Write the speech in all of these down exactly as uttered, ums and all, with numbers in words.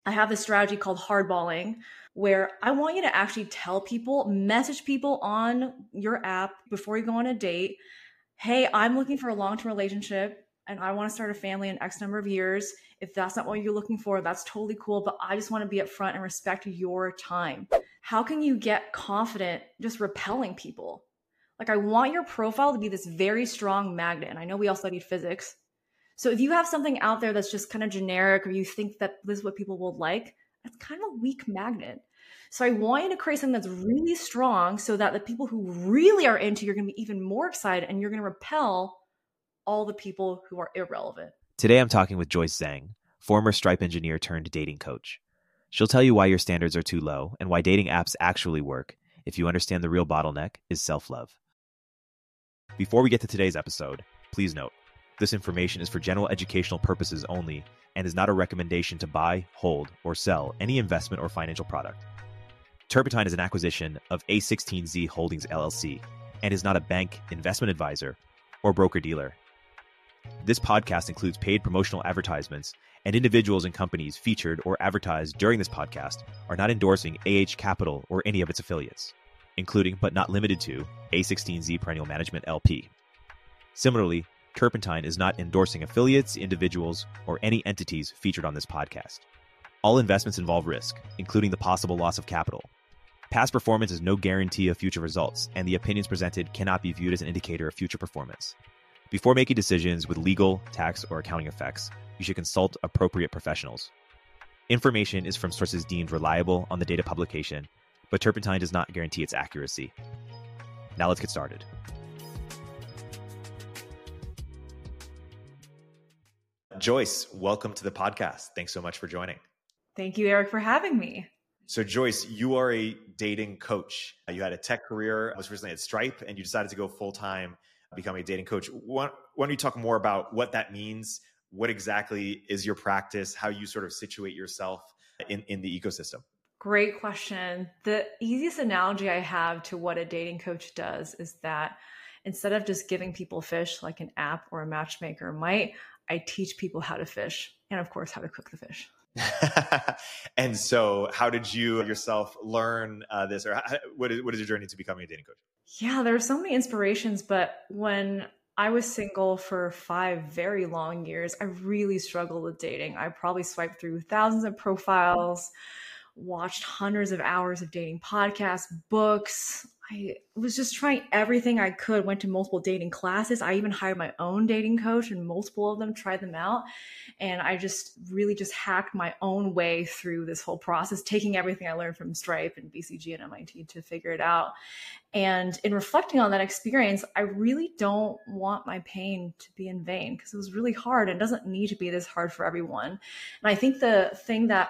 I have this strategy called hardballing, where I want you to actually tell people, message people on your app before you go on a date, hey, I'm looking for a long-term relationship and I want to start a family in X number of years. If that's not what you're looking for, that's totally cool. But I just want to be upfront and respect your time. How can you get confident just repelling people? Like, I want your profile to be this very strong magnet. And I know we all studied physics. So if you have something out there that's just kind of generic, or you think that this is what people will like, that's kind of a weak magnet. So I want you to create something that's really strong so that the people who really are into you are going to be even more excited, and you're going to repel all the people who are irrelevant. Today, I'm talking with Joyce Zhang, former Stripe engineer turned dating coach. She'll tell you why your standards are too low and why dating apps actually work if you understand the real bottleneck is self-love. Before we get to today's episode, please note, this information is for general educational purposes only and is not a recommendation to buy, hold, or sell any investment or financial product. Turpentine is an acquisition of A sixteen Z Holdings L L C and is not a bank, investment advisor, or broker-dealer. This podcast includes paid promotional advertisements, and individuals and companies featured or advertised during this podcast are not endorsing A H Capital or any of its affiliates, including but not limited to A sixteen Z Perennial Management L P. Similarly, Turpentine is not endorsing affiliates, individuals, or any entities featured on this podcast. All investments involve risk, including the possible loss of capital. Past performance is no guarantee of future results, and the opinions presented cannot be viewed as an indicator of future performance. Before making decisions with legal, tax, or accounting effects, you should consult appropriate professionals. Information is from sources deemed reliable on the date of publication, but Turpentine does not guarantee its accuracy. Now let's get started. Joyce, welcome to the podcast. Thanks so much for joining. Thank you, Eric, for having me. So Joyce, you are a dating coach. You had a tech career, most recently at Stripe, and you decided to go full-time, become a dating coach. Why, why don't you talk more about what that means? What exactly is your practice? How you sort of situate yourself in, in the ecosystem? Great question. The easiest analogy I have to what a dating coach does is that instead of just giving people fish like an app or a matchmaker might, I teach people how to fish and, of course, how to cook the fish. And so how did you yourself learn uh, this, or how, what, is, what is your journey to becoming a dating coach? Yeah, there are so many inspirations, but when I was single for five very long years, I really struggled with dating. I probably swiped through thousands of profiles, watched hundreds of hours of dating podcasts, books. I was just trying everything I could, went to multiple dating classes. I even hired my own dating coach and multiple of them, tried them out. And I just really just hacked my own way through this whole process, taking everything I learned from Stripe and B C G and M I T to figure it out. And in reflecting on that experience, I really don't want my pain to be in vain because it was really hard and it doesn't need to be this hard for everyone. And I think the thing that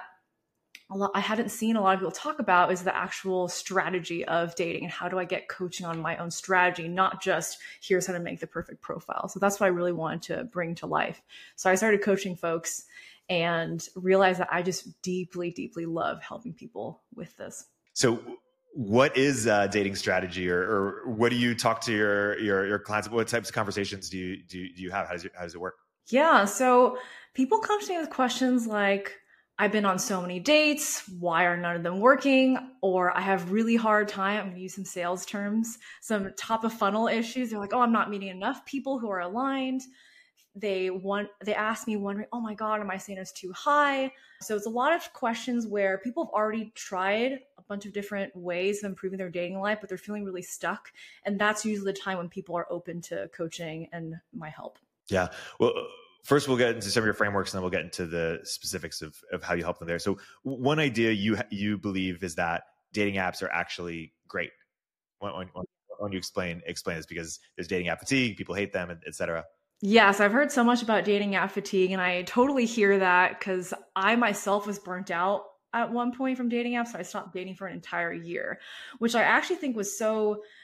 a lot, I haven't seen a lot of people talk about is the actual strategy of dating and how do I get coaching on my own strategy, not just here's how to make the perfect profile. So that's what I really wanted to bring to life. So I started coaching folks and realized that I just deeply, deeply love helping people with this. So what is a dating strategy, or, or what do you talk to your, your, your clients? What types of conversations do you, do, do you have? How does it, how does it work? Yeah. So people come to me with questions like, I've been on so many dates. Why are none of them working? Or I have really hard time. I'm going to use some sales terms, some top of funnel issues. They're like, oh, I'm not meeting enough people who are aligned. They want, they ask me wondering, oh my God, are my standards too high? So it's a lot of questions where people have already tried a bunch of different ways of improving their dating life, but they're feeling really stuck. And that's usually the time when people are open to coaching and my help. Yeah. Well, first, we'll get into some of your frameworks, and then we'll get into the specifics of, of how you help them there. So one idea you you believe is that dating apps are actually great. Why don't why don't you explain explain this? Because there's dating app fatigue, people hate them, et cetera. Yes, I've heard so much about dating app fatigue, and I totally hear that because I myself was burnt out at one point from dating apps. So I stopped dating for an entire year, which I actually think was so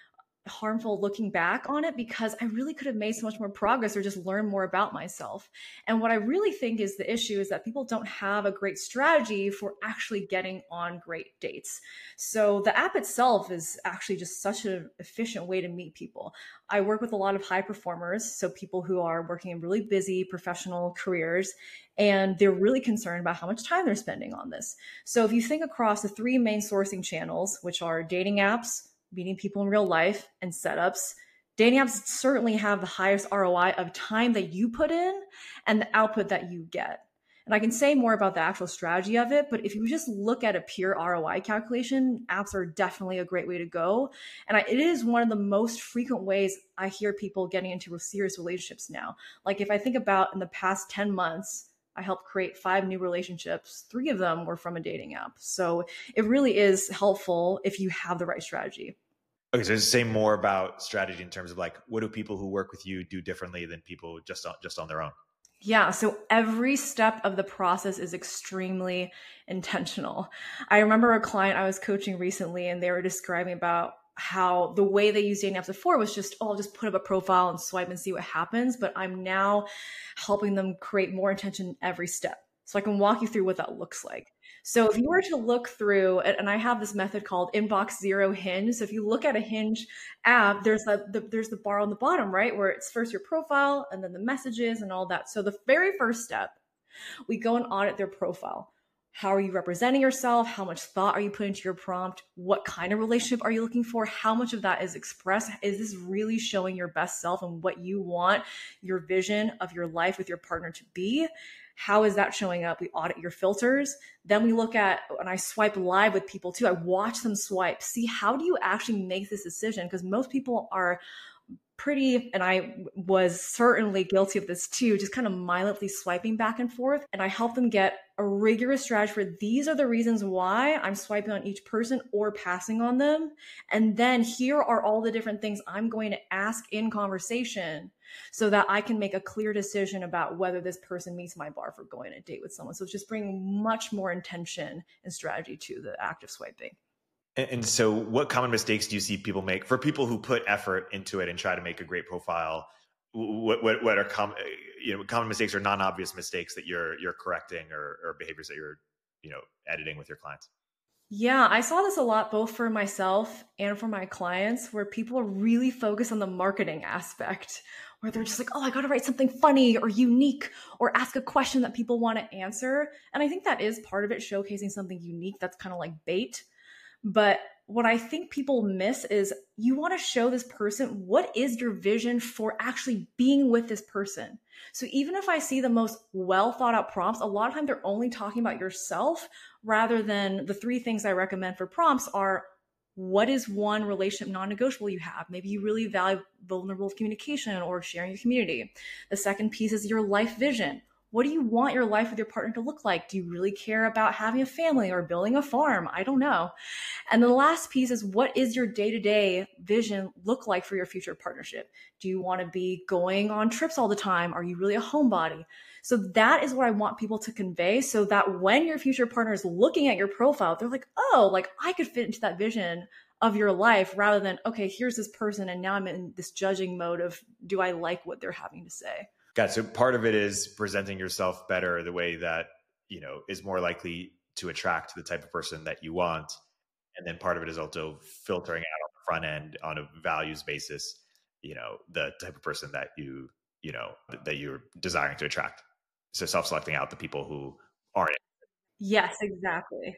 harmful looking back on it because I really could have made so much more progress or just learned more about myself. And what I really think is the issue is that people don't have a great strategy for actually getting on great dates. So the app itself is actually just such an efficient way to meet people. I work with a lot of high performers, so people who are working in really busy professional careers, and they're really concerned about how much time they're spending on this. So if you think across the three main sourcing channels, which are dating apps, meeting people in real life, and setups, dating apps certainly have the highest R O I of time that you put in and the output that you get. And I can say more about the actual strategy of it, but if you just look at a pure R O I calculation, apps are definitely a great way to go. And I, it is one of the most frequent ways I hear people getting into serious relationships now. Like if I think about in the past ten months, I helped create five new relationships. Three of them were from a dating app. So it really is helpful if you have the right strategy. Okay, so say more about strategy in terms of like, what do people who work with you do differently than people just on, just on their own? Yeah, so every step of the process is extremely intentional. I remember a client I was coaching recently, and they were describing about how the way they used dating apps before was just, oh, I'll just put up a profile and swipe and see what happens. But I'm now helping them create more intention every step. So I can walk you through what that looks like. So if you were to look through, and I have this method called inbox zero hinge. So if you look at a Hinge app, there's a, the, there's the bar on the bottom, right? Where it's first your profile and then the messages and all that. So the very first step, we go and audit their profile. How are you representing yourself? How much thought are you putting into your prompt? What kind of relationship are you looking for? How much of that is expressed? Is this really showing your best self and what you want your vision of your life with your partner to be? How is that showing up? We audit your filters. Then we look at, and I swipe live with people too. I watch them swipe. See, how do you actually make this decision? Because most people are pretty, and I was certainly guilty of this too, just kind of mindlessly swiping back and forth. And I help them get a rigorous strategy for these are the reasons why I'm swiping on each person or passing on them. And then here are all the different things I'm going to ask in conversation so that I can make a clear decision about whether this person meets my bar for going on a date with someone. So it's just bringing much more intention and strategy to the act of swiping. And so what common mistakes do you see people make for people who put effort into it and try to make a great profile? What, what, what are common, you know, common mistakes or non-obvious mistakes that you're, you're correcting or, or behaviors that you're, you know, editing with your clients? Yeah, I saw this a lot, both for myself and for my clients, where people are really focused on the marketing aspect, where they're just like, oh, I got to write something funny or unique or ask a question that people want to answer. And I think that is part of it, showcasing something unique that's kind of like bait. But what I think people miss is you want to show this person what is your vision for actually being with this person. So even if I see the most well thought out prompts, a lot of time they're only talking about yourself rather than the three things I recommend for prompts are what is one relationship non-negotiable you have? Maybe you really value vulnerable communication or sharing your community. The second piece is your life vision. What do you want your life with your partner to look like? Do you really care about having a family or building a farm? I don't know. And the last piece is what is your day-to-day vision look like for your future partnership? Do you want to be going on trips all the time? Are you really a homebody? So that is what I want people to convey so that when your future partner is looking at your profile, they're like, oh, like I could fit into that vision of your life rather than, okay, here's this person and now I'm in this judging mode of do I like what they're having to say? Got it. So part of it is presenting yourself better the way that, you know, is more likely to attract the type of person that you want. And then part of it is also filtering out on the front end on a values basis, you know, the type of person that you, you know, that you're desiring to attract. So self-selecting out the people who aren't. Yes, exactly.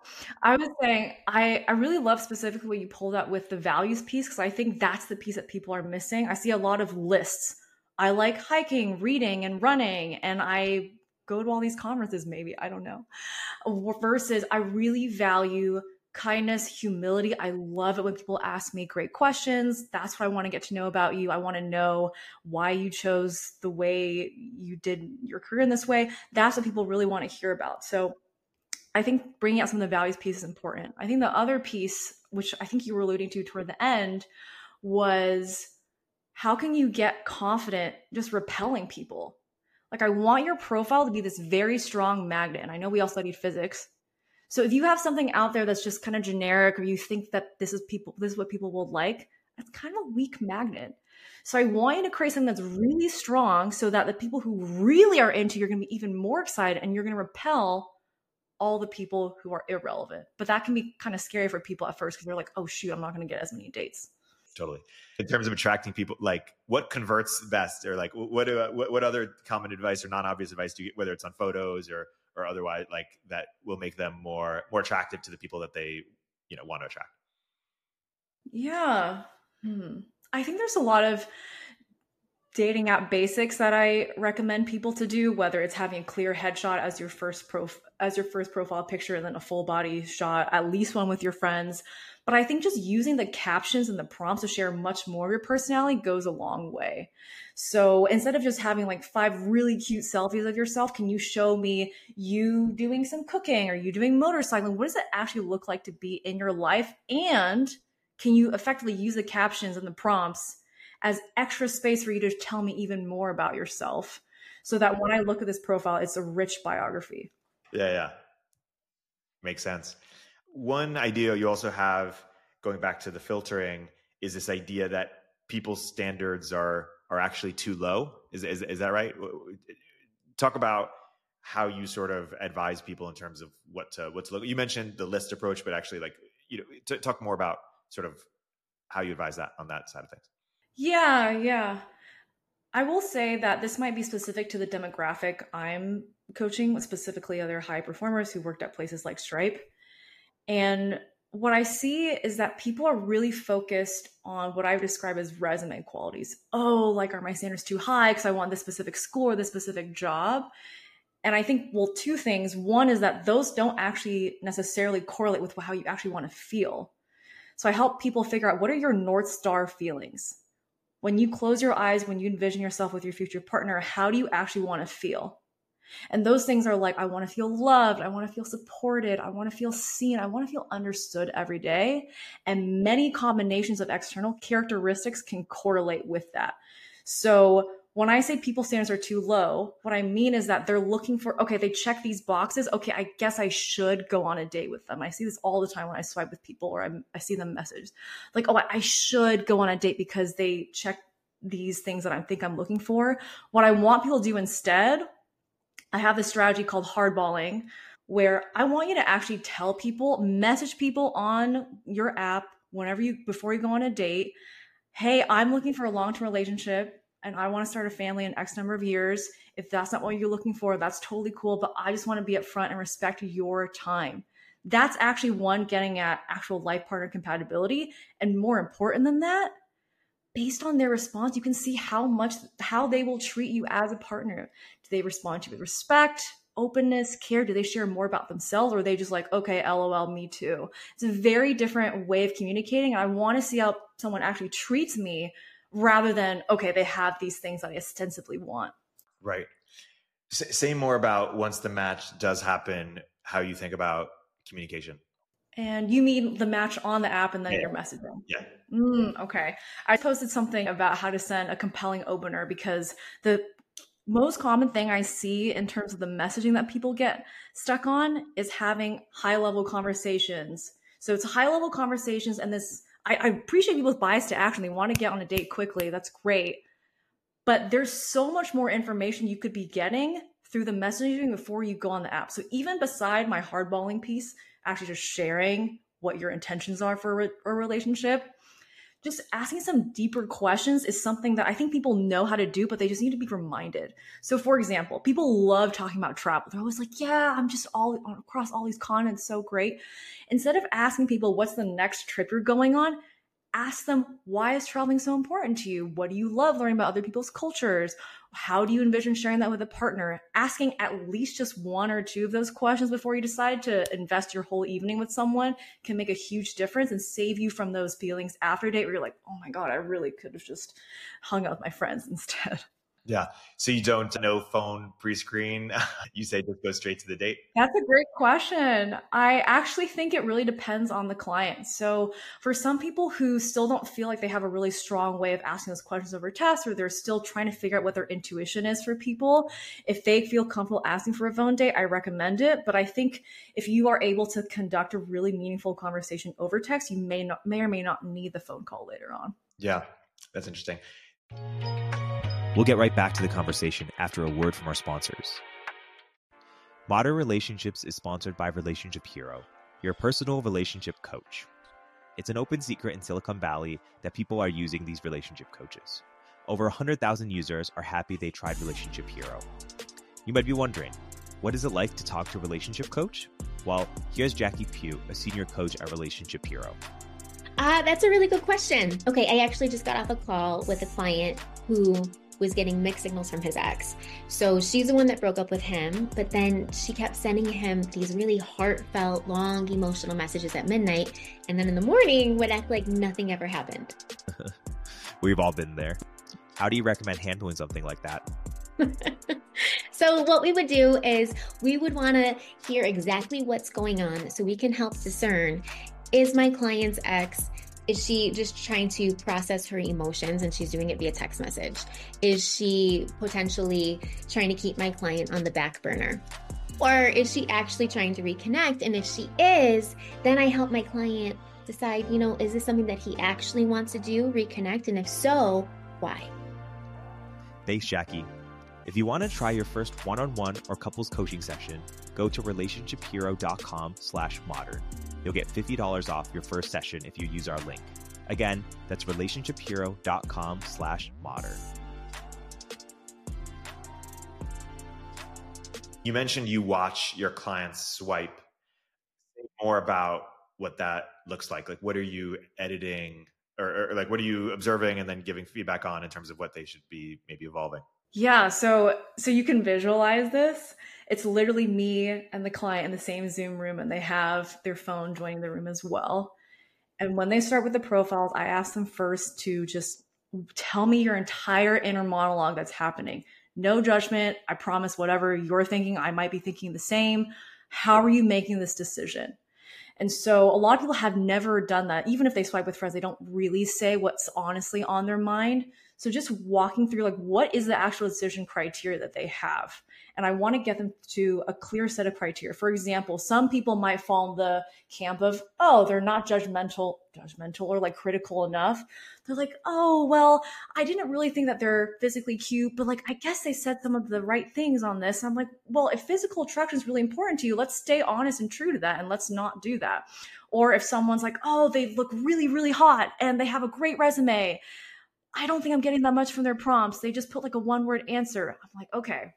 I was saying, I, I really love specifically what you pulled out with the values piece, because I think that's the piece that people are missing. I see a lot of lists. I like hiking, reading, and running, and I go to all these conferences, maybe, I don't know. Versus I really value kindness, humility. I love it when people ask me great questions. That's what I want to get to know about you. I want to know why you chose the way you did your career in this way. That's what people really want to hear about. So I think bringing out some of the values piece is important. I think the other piece, which I think you were alluding to toward the end, was how can you get confident just repelling people? Like, I want your profile to be this very strong magnet. And I know we all studied physics. So if you have something out there that's just kind of generic, or you think that this is people, this is what people will like, that's kind of a weak magnet. So I want you to create something that's really strong so that the people who really are into you are going to be even more excited, and you're going to repel all the people who are irrelevant. But that can be kind of scary for people at first because they're like, oh, shoot, I'm not going to get as many dates. Totally. In terms of attracting people, like what converts best, or like what do, what, what other common advice or non-obvious advice do you get, whether it's on photos or or otherwise, like that will make them more more attractive to the people that they, you know, want to attract? Yeah. Hmm. I think there's a lot of dating app basics that I recommend people to do, whether it's having a clear headshot as your first prof- as your first profile picture, and then a full body shot, at least one with your friends. But I think just using the captions and the prompts to share much more of your personality goes a long way. So instead of just having like five really cute selfies of yourself, can you show me you doing some cooking or you doing motorcycling? What does it actually look like to be in your life? And can you effectively use the captions and the prompts as extra space for you to tell me even more about yourself, so that when I look at this profile, it's a rich biography? Yeah, yeah. Makes sense. One idea you also have, going back to the filtering, is this idea that people's standards are are actually too low. Is, is, is that right? Talk about how you sort of advise people in terms of what to, what to look. You mentioned the list approach, but actually, like, you know, to talk more about sort of how you advise that on that side of things. Yeah, yeah. I will say that this might be specific to the demographic I'm coaching, specifically other high performers who worked at places like Stripe. And what I see is that people are really focused on what I would describe as resume qualities. Oh, like, are my standards too high because I want this specific school or this specific job? And I think, well, two things. One is that those don't actually necessarily correlate with how you actually want to feel. So I help people figure out, what are your North Star feelings? When you close your eyes, when you envision yourself with your future partner, how do you actually want to feel? And those things are like, I want to feel loved. I want to feel supported. I want to feel seen. I want to feel understood every day. And many combinations of external characteristics can correlate with that. So when I say people standards are too low, what I mean is that they're looking for, okay, they check these boxes. Okay, I guess I should go on a date with them. I see this all the time when I swipe with people, or I'm, I see them message like, oh, I should go on a date because they check these things that I think I'm looking for. What I want people to do instead, I have this strategy called hardballing, where I want you to actually tell people, message people on your app whenever you, before you go on a date, hey, I'm looking for a long-term relationship and I want to start a family in X number of years. If that's not what you're looking for, that's totally cool. But I just want to be upfront and respect your time. That's actually one, getting at actual life partner compatibility. And more important than that, based on their response, you can see how much, how they will treat you as a partner. Do they respond to you with respect, openness, care? Do they share more about themselves, or are they just like, okay, LOL, me too? It's a very different way of communicating. And I want to see how someone actually treats me, rather than, okay, they have these things that I ostensibly want. Right. S- say more about, once the match does happen, how you think about communication. And you mean the match on the app and then yeah. your messaging? Yeah. Mm, okay. I posted something about how to send a compelling opener, because the most common thing I see in terms of the messaging that people get stuck on is having high level conversations. So it's high level conversations, and this, I, I appreciate people's bias to action. They want to get on a date quickly. That's great. But there's so much more information you could be getting through the messaging before you go on the app. So even beside my hardballing piece, actually just sharing what your intentions are for a, a relationship, just asking some deeper questions is something that I think people know how to do, but they just need to be reminded. So for example, people love talking about travel. They're always like, yeah, I'm just all across all these continents, so great. Instead of asking people, what's the next trip you're going on? Ask them, why is traveling so important to you? What do you love learning about other people's cultures? How do you envision sharing that with a partner? Asking at least just one or two of those questions before you decide to invest your whole evening with someone can make a huge difference and save you from those feelings after a date where you're like, oh my God, I really could have just hung out with my friends instead. Yeah. So you don't no phone pre-screen. You say just go straight to the date? That's a great question. I actually think it really depends on the client. So for some people who still don't feel like they have a really strong way of asking those questions over text, or they're still trying to figure out what their intuition is for people, if they feel comfortable asking for a phone date, I recommend it. But I think if you are able to conduct a really meaningful conversation over text, you may not, may or may not need the phone call later on. Yeah, that's interesting. We'll get right back to the conversation after a word from our sponsors. Modern Relationships is sponsored by Relationship Hero, your personal relationship coach. It's an open secret in Silicon Valley that people are using these relationship coaches. Over one hundred thousand users are happy they tried Relationship Hero. You might be wondering, what is it like to talk to a relationship coach? Well, here's Jackie Pugh, a senior coach at Relationship Hero. Uh, that's a really good question. Okay, I actually just got off a call with a client who was getting mixed signals from his ex. So she's the one that broke up with him, but then she kept sending him these really heartfelt, long, emotional messages at midnight, and then in the morning would act like nothing ever happened. We've all been there. How do you recommend handling something like that? So what we would do is we would want to hear exactly what's going on so we can help discern, is my client's ex, is she just trying to process her emotions and she's doing it via text message? Is she potentially trying to keep my client on the back burner? Or is she actually trying to reconnect? And if she is, then I help my client decide, you know, is this something that he actually wants to do, reconnect? And if so, why? Thanks, Jackie. If you want to try your first one-on-one or couples coaching session, go to relationshiphero.com slash modern. You'll get fifty dollars off your first session if you use our link. Again, that's relationshiphero.com slash modern. You mentioned you watch your clients swipe. Say more about what that looks like. Like, what are you editing or, or like, what are you observing and then giving feedback on in terms of what they should be maybe evolving? Yeah, so so you can visualize this. It's literally me and the client in the same Zoom room, and they have their phone joining the room as well. And when they start with the profiles, I ask them first to just tell me your entire inner monologue that's happening. No judgment. I promise whatever you're thinking, I might be thinking the same. How are you making this decision? And so a lot of people have never done that. Even if they swipe with friends, they don't really say what's honestly on their mind. So just walking through, like, what is the actual decision criteria that they have? And I want to get them to a clear set of criteria. For example, some people might fall in the camp of, oh, they're not judgmental, judgmental or like critical enough. They're like, oh, well, I didn't really think that they're physically cute, but like, I guess they said some of the right things on this. I'm like, well, if physical attraction is really important to you, let's stay honest and true to that, and let's not do that. Or if someone's like, oh, they look really, really hot and they have a great resume, I don't think I'm getting that much from their prompts. They just put like a one word answer. I'm like, okay,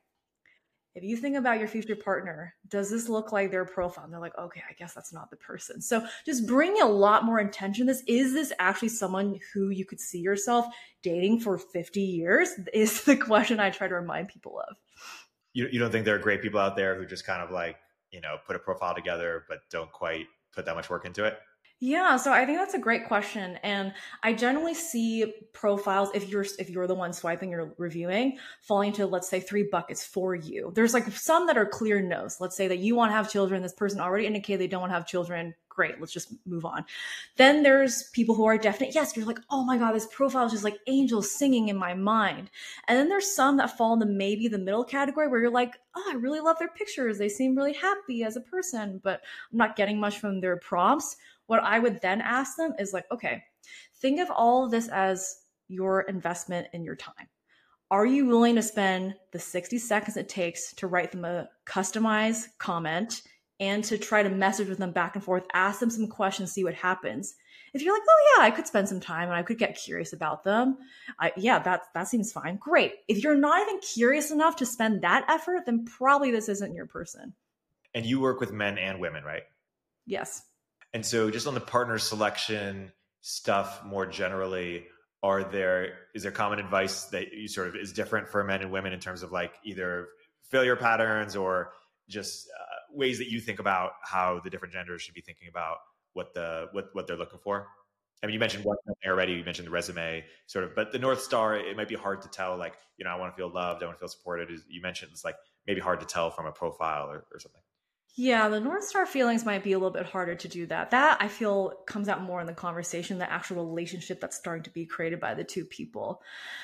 if you think about your future partner, does this look like their profile? And they're like, okay, I guess that's not the person. So just bringing a lot more intention to this. Is this actually someone who you could see yourself dating for fifty years? Is the question I try to remind people of. You, you don't think there are great people out there who just kind of like, you know, put a profile together, but don't quite put that much work into it? Yeah, so I think that's a great question. And I generally see profiles, if you're if you're the one swiping or reviewing, falling into, let's say, three buckets for you. There's like some that are clear no's. Let's say that you want to have children. This person already indicated they don't want to have children. Great, let's just move on. Then there's people who are definite. Yes, you're like, oh my God, this profile is just like angels singing in my mind. And then there's some that fall in the maybe the middle category where you're like, oh, I really love their pictures. They seem really happy as a person, but I'm not getting much from their prompts. What I would then ask them is like, okay, think of all of this as your investment in your time. Are you willing to spend the sixty seconds it takes to write them a customized comment and to try to message with them back and forth, ask them some questions, see what happens? If you're like, oh yeah, I could spend some time and I could get curious about them, I, yeah, that, that seems fine. Great. If you're not even curious enough to spend that effort, then probably this isn't your person. And you work with men and women, right? Yes. And so just on the partner selection stuff more generally, are there, is there common advice that you sort of is different for men and women in terms of like either failure patterns or just uh, ways that you think about how the different genders should be thinking about what the, what, what they're looking for? I mean, you mentioned one thing already, you mentioned the resume sort of, but the North Star, it might be hard to tell, like, you know, I want to feel loved, I want to feel supported. You mentioned it's like maybe hard to tell from a profile or, or something. Yeah, the North Star feelings might be a little bit harder to do that. That I feel comes out more in the conversation, the actual relationship that's starting to be created by the two people.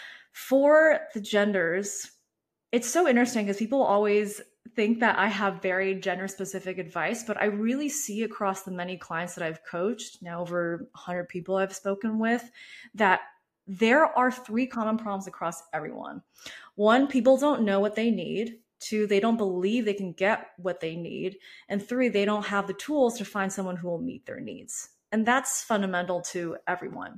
For the genders, it's so interesting because people always think that I have very gender specific advice, but I really see across the many clients that I've coached, now over one hundred people I've spoken with, that there are three common problems across everyone. One, people don't know what they need. Two, they don't believe they can get what they need. And three, they don't have the tools to find someone who will meet their needs. And that's fundamental to everyone.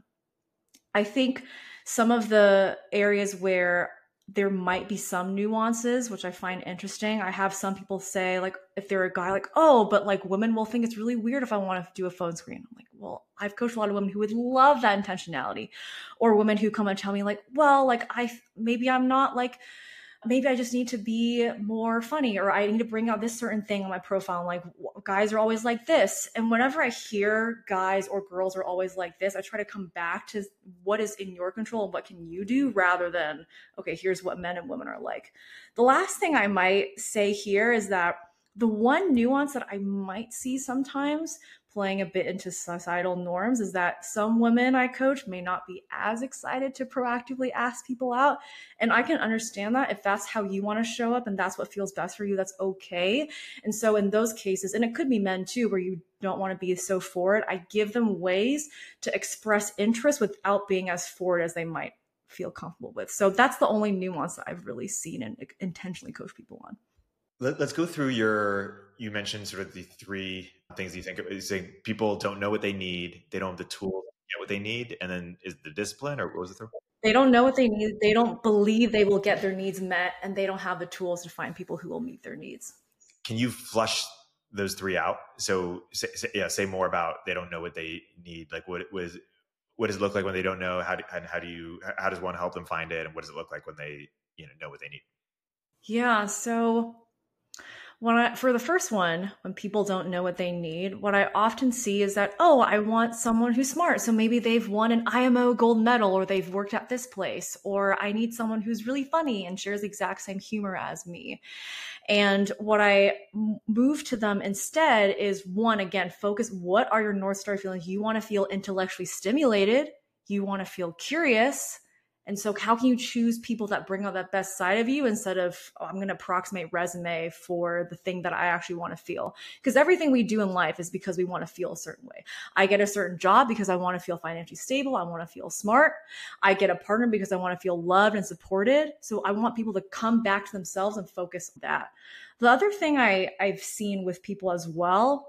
I think some of the areas where there might be some nuances, which I find interesting. I have some people say, like, if they're a guy, like, oh, but like women will think it's really weird if I want to do a phone screen. I'm like, well, I've coached a lot of women who would love that intentionality, or women who come and tell me like, well, like I, maybe I'm not like, maybe I just need to be more funny, or I need to bring out this certain thing on my profile. I'm like, guys are always like this. And whenever I hear guys or girls are always like this, I try to come back to what is in your control and what can you do, rather than, okay, here's what men and women are like. The last thing I might say here is that the one nuance that I might see sometimes playing a bit into societal norms is that some women I coach may not be as excited to proactively ask people out. And I can understand that. If that's how you want to show up and that's what feels best for you, that's okay. And so in those cases, and it could be men too, where you don't want to be so forward, I give them ways to express interest without being as forward as they might feel comfortable with. So that's the only nuance that I've really seen and intentionally coach people on. Let's go through your, you mentioned sort of the three things you think of. You saying people don't know what they need. They don't have the tools to get what they need. And then is the discipline, or what was the third? They don't know what they need. They don't believe they will get their needs met, and they don't have the tools to find people who will meet their needs. Can you flush those three out? So say, say, yeah, say more about, they don't know what they need. Like what was, what does it look like when they don't know? How do, and how do you, how does one help them find it? And what does it look like when they, you know, know what they need? Yeah. So When I, for the first one, when people don't know what they need, what I often see is that, oh, I want someone who's smart. So maybe they've won an I M O gold medal, or they've worked at this place, or I need someone who's really funny and shares the exact same humor as me. And what I move to them instead is, one, again, focus. What are your North Star feelings? You want to feel intellectually stimulated. You want to feel curious. And so how can you choose people that bring out that best side of you instead of, oh, I'm going to approximate resume for the thing that I actually want to feel? Because everything we do in life is because we want to feel a certain way. I get a certain job because I want to feel financially stable. I want to feel smart. I get a partner because I want to feel loved and supported. So I want people to come back to themselves and focus on that. The other thing I, I've seen with people as well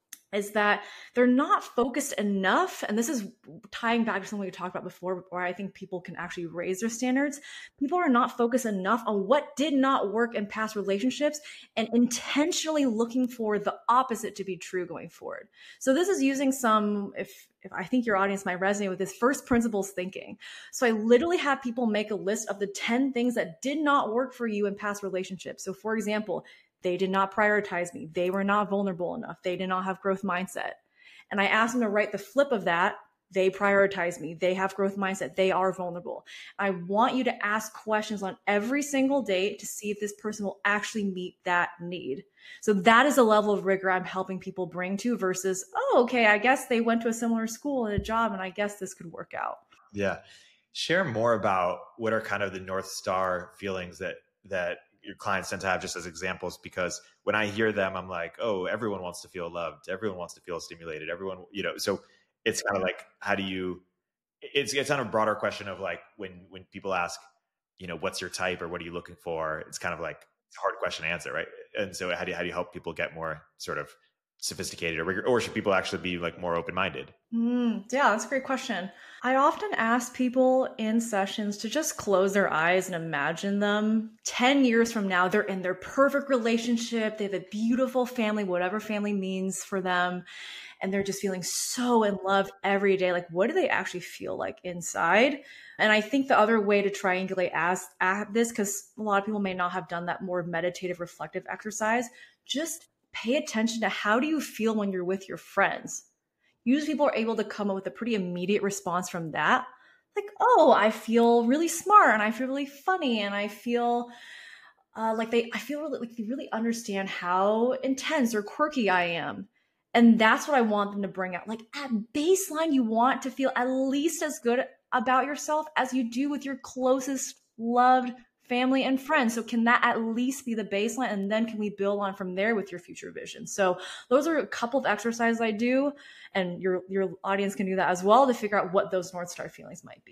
is that they're not focused enough. And this is tying back to something we talked about before, where I think people can actually raise their standards. People are not focused enough on what did not work in past relationships and intentionally looking for the opposite to be true going forward. So this is using some, if, if I think your audience might resonate with this, first principles thinking. So I literally have people make a list of the ten things that did not work for you in past relationships. So for example, they did not prioritize me. They were not vulnerable enough. They did not have growth mindset. And I asked them to write the flip of that. They prioritize me. They have growth mindset. They are vulnerable. I want you to ask questions on every single date to see if this person will actually meet that need. So that is a level of rigor I'm helping people bring to versus, oh, okay, I guess they went to a similar school and a job, and I guess this could work out. Yeah. Share more about what are kind of the North Star feelings that, that, your clients tend to have, just as examples, because when I hear them, I'm like, oh, everyone wants to feel loved. Everyone wants to feel stimulated. Everyone, you know, so it's kind of like, how do you, it's, it's kind of a broader question of like, when, when people ask, you know, what's your type or what are you looking for? It's kind of like, it's a hard question to answer. Right. And so how do you, how do you help people get more sort of sophisticated, or, or should people actually be like more open-minded? Mm, yeah, that's a great question. I often ask people in sessions to just close their eyes and imagine them ten years from now. They're in their perfect relationship. They have a beautiful family, whatever family means for them. And they're just feeling so in love every day. Like, what do they actually feel like inside? And I think the other way to triangulate as at this, because a lot of people may not have done that more meditative, reflective exercise, just pay attention to how do you feel when you're with your friends. Usually people are able to come up with a pretty immediate response from that. Like, oh, I feel really smart and I feel really funny and I feel uh, like they, I feel really, like they really understand how intense or quirky I am. And that's what I want them to bring out. Like at baseline, you want to feel at least as good about yourself as you do with your closest loved family and friends. So can that at least be the baseline? And then can we build on from there with your future vision? So those are a couple of exercises I do, and your, your audience can do that as well to figure out what those North Star feelings might be.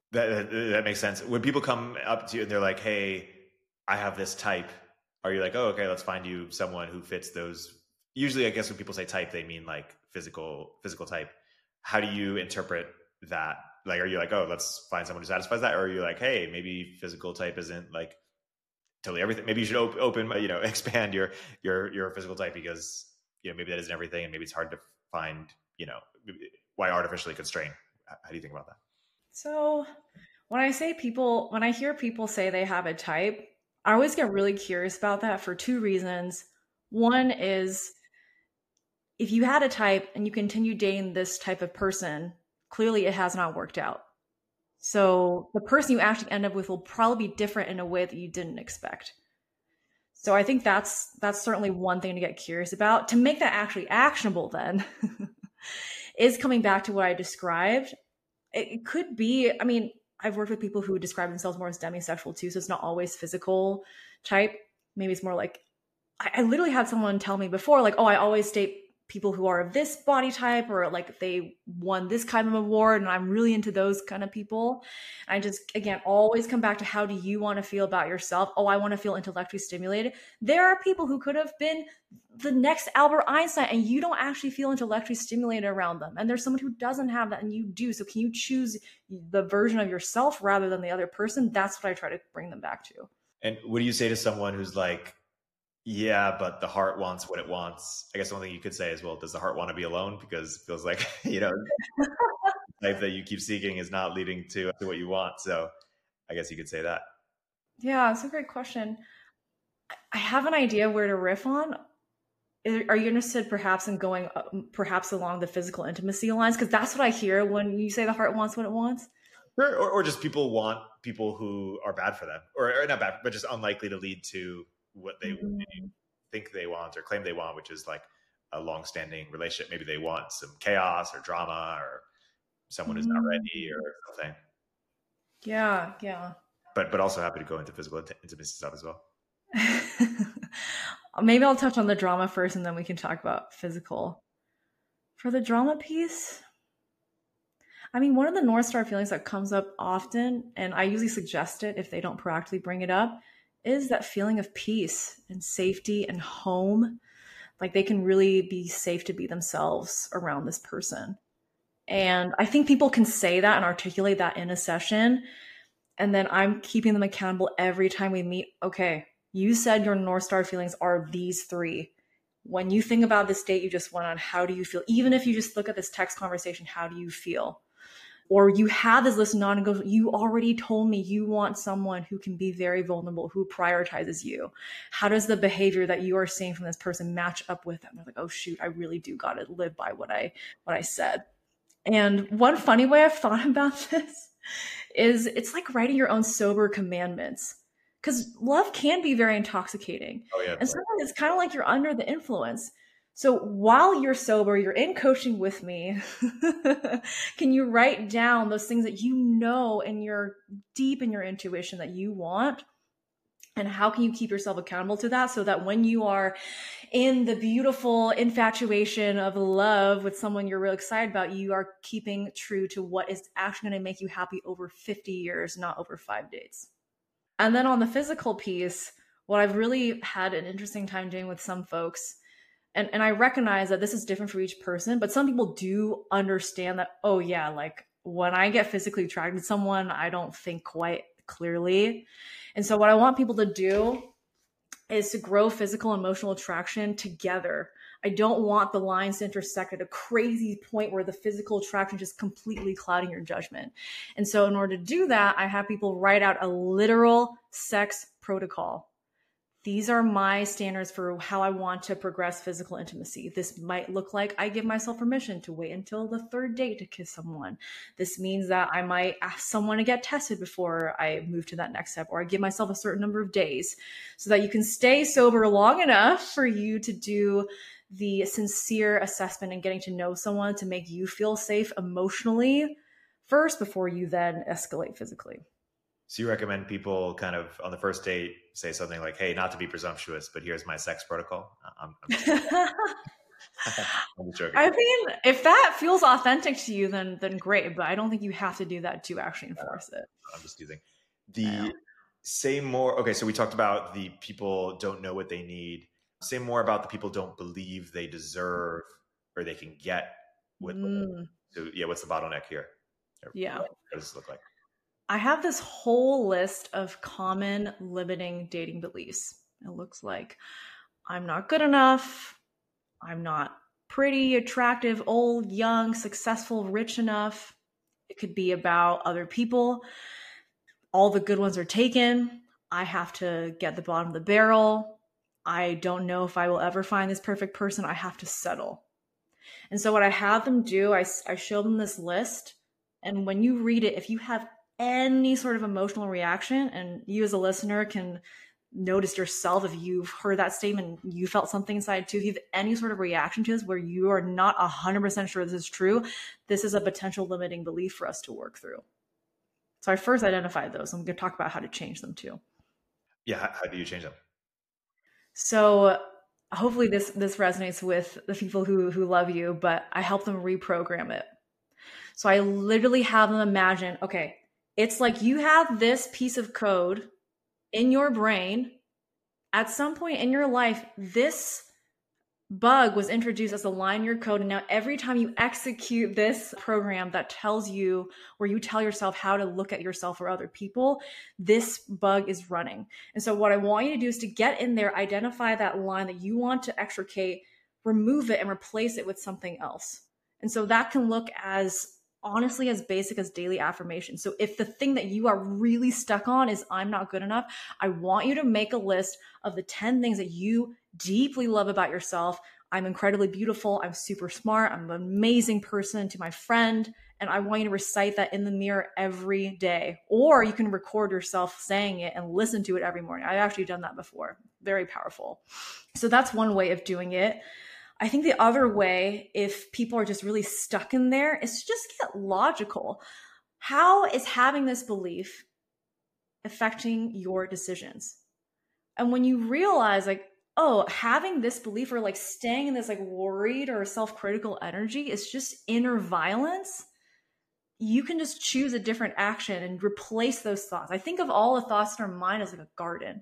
That, that makes sense. When people come up to you and they're like, hey, I have this type, are you like, oh, okay, let's find you someone who fits those? Usually, I guess when people say type, they mean like physical, physical type. How do you interpret that? Like, are you like, oh, let's find someone who satisfies that? Or are you like, hey, maybe physical type isn't like totally everything. Maybe you should op- open, you know, expand your, your, your physical type because, you know, maybe that isn't everything. And maybe it's hard to find, you know, why artificially constrain? How do you think about that? So when I say people, when I hear people say they have a type, I always get really curious about that for two reasons. One is if you had a type and you continue dating this type of person, clearly it has not worked out. So the person you actually end up with will probably be different in a way that you didn't expect. So I think that's that's certainly one thing to get curious about. To make that actually actionable then is coming back to what I described. It could be, I mean, I've worked with people who describe themselves more as demisexual too, so it's not always physical type. Maybe it's more like, I, I literally had someone tell me before, like, oh, I always date people who are of this body type, or like they won this kind of award, and I'm really into those kind of people. I just, again, always come back to how do you want to feel about yourself? Oh, I want to feel intellectually stimulated. There are people who could have been the next Albert Einstein and you don't actually feel intellectually stimulated around them. And there's someone who doesn't have that and you do. So can you choose the version of yourself rather than the other person? That's what I try to bring them back to. And what do you say to someone who's like, yeah, but the heart wants what it wants? I guess the only thing you could say is, well, does the heart want to be alone? Because it feels like, you know, the life that you keep seeking is not leading to, to what you want. So I guess you could say that. Yeah, it's a great question. I have an idea where to riff on. Are you interested perhaps in going uh, perhaps along the physical intimacy lines? Because that's what I hear when you say the heart wants what it wants. Or, or, or just people want people who are bad for them, or, or not bad, but just unlikely to lead to what they mm-hmm. think they want or claim they want, which is like a long-standing relationship. Maybe they want some chaos or drama or someone who's not ready or something. Yeah, yeah. But but also happy to go into physical intimacy stuff as well. Maybe I'll touch on the drama first and then we can talk about physical. For the drama piece, I mean, one of the North Star feelings that comes up often, and I usually suggest it if they don't proactively bring it up, is that feeling of peace and safety and home. Like they can really be safe to be themselves around this person. And I think people can say that and articulate that in a session. And then I'm keeping them accountable every time we meet. Okay, you said your North Star feelings are these three. When you think about this date you just went on, how do you feel? Even if you just look at this text conversation, how do you feel? Or you have this list of non-negotiables. You already told me you want someone who can be very vulnerable, who prioritizes you. How does the behavior that you are seeing from this person match up with them? They're like, oh shoot, I really do got to live by what I what I said. And one funny way I've thought about this is it's like writing your own sober commandments. Because love can be very intoxicating. Oh, yeah, and sometimes it's kind of like you're under the influence. So while you're sober, you're in coaching with me, can you write down those things that you know and you're deep in your intuition that you want? And how can you keep yourself accountable to that so that when you are in the beautiful infatuation of love with someone you're really excited about, you are keeping true to what is actually going to make you happy over fifty years, not over five dates. And then on the physical piece, what I've really had an interesting time doing with some folks, and, and I recognize that this is different for each person, but some people do understand that, oh yeah, like when I get physically attracted to someone, I don't think quite clearly. And so what I want people to do is to grow physical and emotional attraction together. I don't want the lines to intersect at a crazy point where the physical attraction just completely clouding your judgment. And so in order to do that, I have people write out a literal sex protocol. These are my standards for how I want to progress physical intimacy. This might look like I give myself permission to wait until the third date to kiss someone. This means that I might ask someone to get tested before I move to that next step, or I give myself a certain number of days so that you can stay sober long enough for you to do the sincere assessment and getting to know someone to make you feel safe emotionally first before you then escalate physically. So you recommend people kind of on the first date say something like, hey, not to be presumptuous, but here's my sex protocol. I'm, I'm I'm joking. I mean, if that feels authentic to you, then then great. But I don't think you have to do that to actually enforce uh, it. I'm just using the say more. Okay, so we talked about the people don't know what they need. Say more about the people don't believe they deserve or they can get what. Mm. So yeah, what's the bottleneck here? Yeah. What does this look like? I have this whole list of common limiting dating beliefs. It looks like I'm not good enough. I'm not pretty, attractive, old, young, successful, rich enough. It could be about other people. All the good ones are taken. I have to get the bottom of the barrel. I don't know if I will ever find this perfect person. I have to settle. And so what I have them do, I, I show them this list. And when you read it, if you have any sort of emotional reaction, and you as a listener can notice yourself, if you've heard that statement, you felt something inside too, if you have any sort of reaction to this where you are not one hundred percent sure this is true, this is a potential limiting belief for us to work through. So I first identified those. I'm going to talk about how to change them too. Yeah, how, how do you change them? So hopefully this this resonates with the people who who love you, but I help them reprogram it. So I literally have them imagine, okay, it's like you have this piece of code in your brain. At some point in your life, this bug was introduced as a line in your code. And now every time you execute this program that tells you, where you tell yourself how to look at yourself or other people, this bug is running. And so what I want you to do is to get in there, identify that line that you want to extricate, remove it, and replace it with something else. And so that can look as honestly as basic as daily affirmation. So if the thing that you are really stuck on is I'm not good enough, I want you to make a list of the ten things that you deeply love about yourself. I'm incredibly beautiful. I'm super smart. I'm an amazing person to my friend. And I want you to recite that in the mirror every day. Or you can record yourself saying it and listen to it every morning. I've actually done that before. Very powerful. So that's one way of doing it. I think the other way, if people are just really stuck in there, is to just get logical. How is having this belief affecting your decisions? And when you realize like, oh, having this belief or like staying in this like worried or self-critical energy is just inner violence, you can just choose a different action and replace those thoughts. I think of all the thoughts in our mind as like a garden.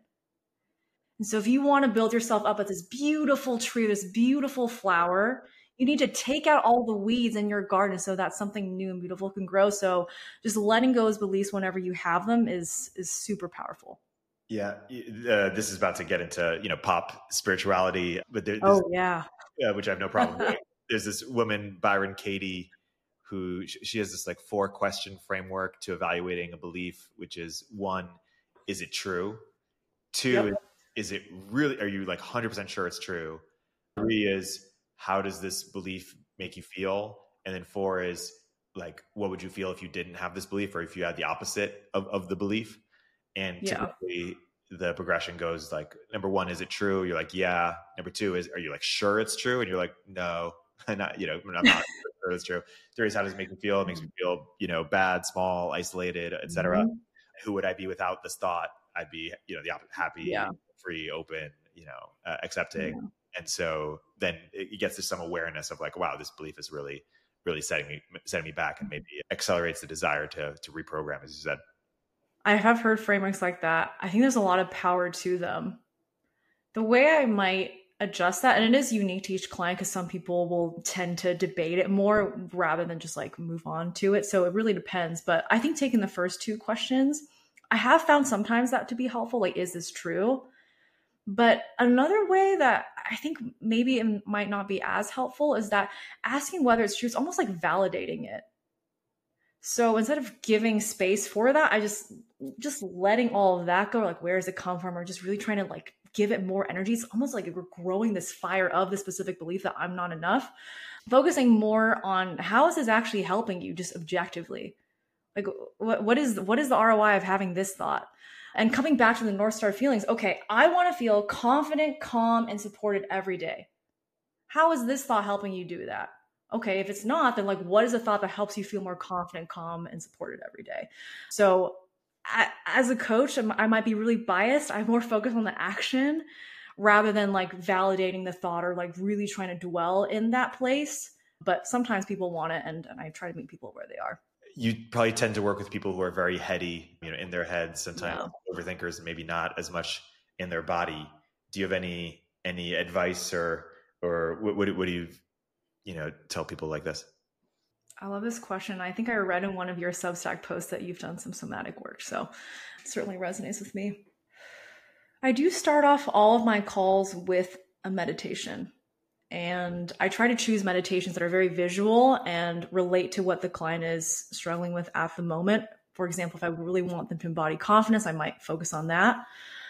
And so if you want to build yourself up as this beautiful tree, this beautiful flower, you need to take out all the weeds in your garden so that something new and beautiful can grow. So just letting go of those beliefs whenever you have them is is super powerful. Yeah, uh, this is about to get into, you know, pop spirituality, but there, oh yeah, uh, which I have no problem with. There's this woman, Byron Katie, who she has this like four question framework to evaluating a belief, which is one, is it true? Two, yep. Is it really, are you like one hundred percent sure it's true? Three is, how does this belief make you feel? And then four is like, what would you feel if you didn't have this belief or if you had the opposite of, of the belief? And yeah. typically the progression goes like, number one, is it true? You're like, yeah. Number two is, are you like sure it's true? And you're like, no, I'm not, you know, I'm not sure it's true. Three is, how does it make me feel? It makes me feel, you know, bad, small, isolated, et cetera. Mm-hmm. Who would I be without this thought? I'd be, you know, the happy, yeah. free, open, you know, uh, accepting. Yeah. And so then it gets to some awareness of like, wow, this belief is really, really setting me, setting me back, and maybe accelerates the desire to, to reprogram, as you said. I have heard frameworks like that. I think there's a lot of power to them. The way I might adjust that, and it is unique to each client because some people will tend to debate it more rather than just like move on to it. So it really depends. But I think taking the first two questions, I have found sometimes that to be helpful. Like, is this true? But another way that I think maybe it might not be as helpful is that asking whether it's true is almost like validating it. So instead of giving space for that, I just, just letting all of that go, like, where does it come from? Or just really trying to like give it more energy. It's almost like we're growing this fire of the specific belief that I'm not enough. Focusing more on how is this actually helping you just objectively? Like, what, what is, what is the R O I of having this thought? And coming back to the North Star feelings, okay, I want to feel confident, calm, and supported every day. How is this thought helping you do that? Okay, if it's not, then like, what is a thought that helps you feel more confident, calm, and supported every day? So I, as a coach, I might be really biased. I'm more focused on the action rather than like validating the thought or like really trying to dwell in that place. But sometimes people want it, and, and I try to meet people where they are. You probably tend to work with people who are very heady, you know, in their heads, sometimes Yeah. overthinkers, and maybe not as much in their body. Do you have any any advice or or what, what, what do you you know tell people like this? I love this question. I think I read in one of your Substack posts that you've done some somatic work, so it certainly resonates with me. I do start off all of my calls with a meditation, and I try to choose meditations that are very visual and relate to what the client is struggling with at the moment. For example, if I really want them to embody confidence, I might focus on that.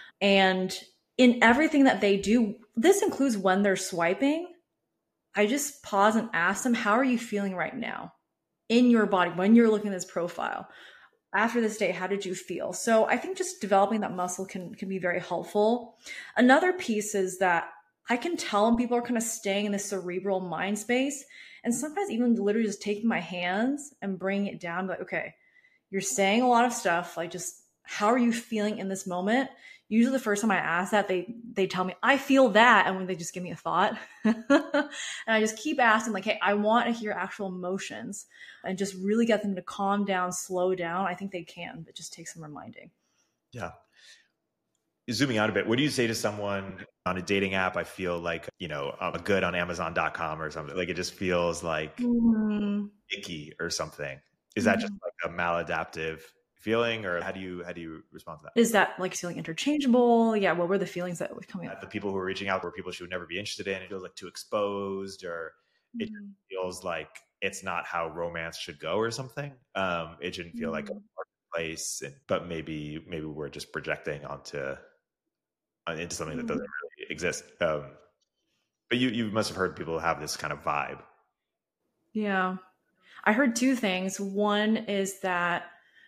And in everything that they do, this includes when they're swiping, I just pause and ask them, how are you feeling right now in your body when you're looking at this profile? After this day, how did you feel? So I think just developing that muscle can, can be very helpful. Another piece is that I can tell when people are kind of staying in this cerebral mind space, and sometimes even literally just taking my hands and bringing it down, like, okay, you're saying a lot of stuff, like just how are you feeling in this moment? Usually the first time I ask that, they they tell me, I feel that. And when they just give me a thought. And I just keep asking, like, hey, I want to hear actual emotions, and just really get them to calm down, slow down. I think they can, but just take some reminding. Yeah. Zooming out a bit, what do you say to someone on a dating app? I feel like, you know, I'm good on Amazon dot com or something. Like it just feels like mm. icky or something. Is that mm. just like a maladaptive feeling, or how do you how do you respond to that? Is that like feeling interchangeable? Yeah. What were the feelings that were coming up? The people who are reaching out were people she would never be interested in. It feels like too exposed, or mm. it feels like it's not how romance should go or something. Um, it shouldn't feel mm. like a marketplace, but maybe maybe we're just projecting onto into something that doesn't really exist. Um, but you you must have heard people have this kind of vibe. Yeah. I heard two things. One is that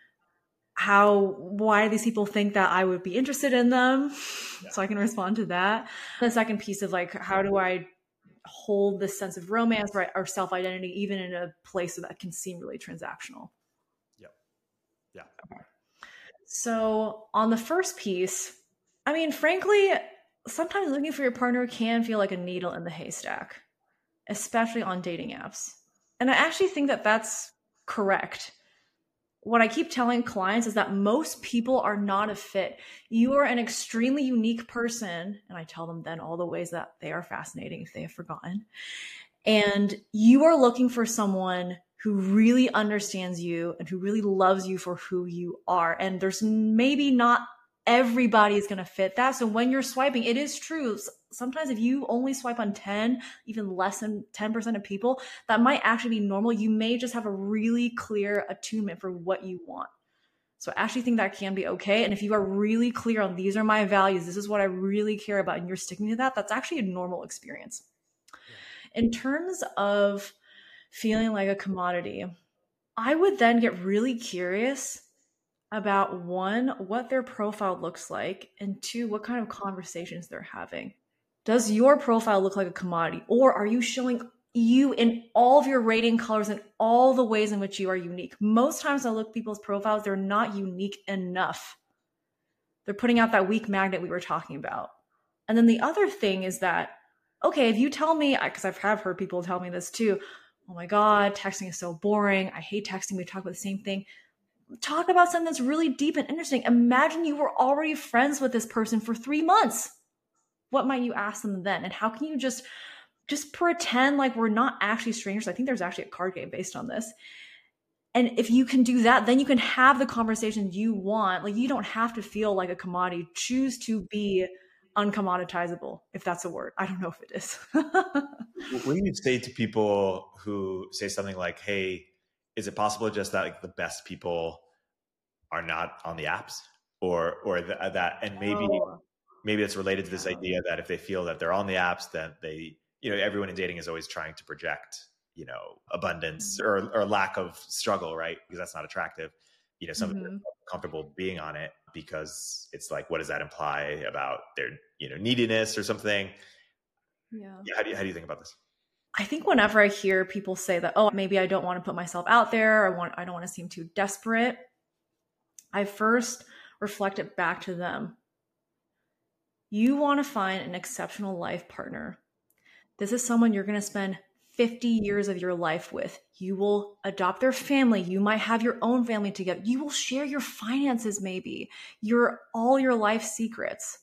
how, why do these people think that I would be interested in them? Yeah. So I can respond to that. The second piece of like, how do I hold this sense of romance or, or self-identity, even in a place that can seem really transactional? Yeah. Yeah. Okay. So on the first piece, I mean, frankly, sometimes looking for your partner can feel like a needle in the haystack, especially on dating apps. And I actually think that that's correct. What I keep telling clients is that most people are not a fit. You are an extremely unique person. And I tell them then all the ways that they are fascinating if they have forgotten. And you are looking for someone who really understands you and who really loves you for who you are. And there's maybe not everybody is going to fit that. So when you're swiping, it is true. Sometimes if you only swipe on ten, even less than ten percent of people, that might actually be normal. You may just have a really clear attunement for what you want. So I actually think that can be okay. And if you are really clear on these are my values, this is what I really care about, and you're sticking to that, that's actually a normal experience. Yeah. In terms of feeling like a commodity, I would then get really curious about one, what their profile looks like, and two, what kind of conversations they're having. Does your profile look like a commodity, or are you showing you in all of your rating colors and all the ways in which you are unique? Most times I look at people's profiles, they're not unique enough. They're putting out that weak magnet we were talking about. And then the other thing is that, okay, if you tell me, because I've have heard people tell me this too, oh my God, texting is so boring. I hate texting. We talk about the same thing. Talk about something that's really deep and interesting. Imagine you were already friends with this person for three months. What might you ask them then? And how can you just, just pretend like we're not actually strangers? I think there's actually a card game based on this. And if you can do that, then you can have the conversations you want. Like you don't have to feel like a commodity. Choose to be uncommoditizable, if that's a word. I don't know if it is. What do you say to people who say something like, hey, is it possible just that like the best people are not on the apps, or or th- that, and maybe oh. maybe it's related to this idea that if they feel that they're on the apps, then they, you know, everyone in dating is always trying to project, you know, abundance or or lack of struggle, right? Because that's not attractive. You know, some mm-hmm. comfortable being on it because it's like, what does that imply about their, you know, neediness or something? Yeah. yeah how do you how do you think about this? I think whenever I hear people say that, oh, maybe I don't want to put myself out there, I want, I don't want to seem too desperate, I first reflect it back to them. You want to find an exceptional life partner. This is someone you're going to spend fifty years of your life with. You will adopt their family. You might have your own family together. You will share your finances, maybe your all your life secrets.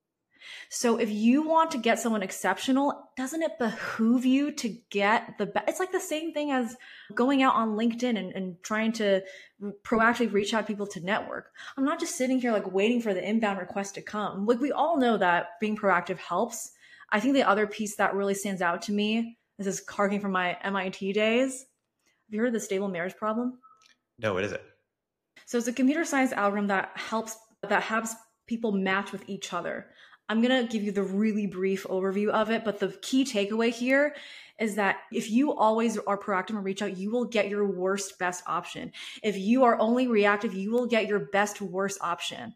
So if you want to get someone exceptional, doesn't it behoove you to get the best? It's like the same thing as going out on LinkedIn and, and trying to proactively reach out to people to network. I'm not just sitting here like waiting for the inbound request to come. Like we all know that being proactive helps. I think the other piece that really stands out to me, this is harking from my M I T days. Have you heard of the stable marriage problem? No, what is it? So it's a computer science algorithm that helps, that helps people match with each other. I'm going to give you the really brief overview of it, but the key takeaway here is that if you always are proactive and reach out, you will get your worst best option. If you are only reactive, you will get your best worst option.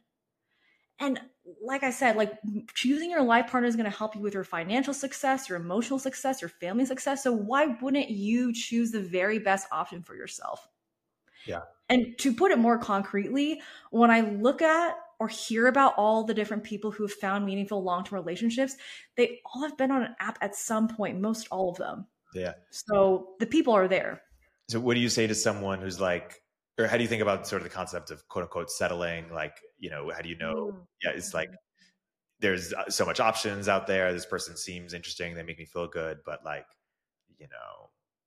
And like I said, like choosing your life partner is going to help you with your financial success, your emotional success, your family success. So why wouldn't you choose the very best option for yourself? Yeah. And to put it more concretely, when I look at or hear about all the different people who have found meaningful long-term relationships, they all have been on an app at some point, most all of them. Yeah. So the people are there. So what do you say to someone who's like, or how do you think about sort of the concept of quote unquote settling? Like, you know, how do you know? Mm. Yeah, it's like, there's so much options out there. This person seems interesting. They make me feel good, but like, you know,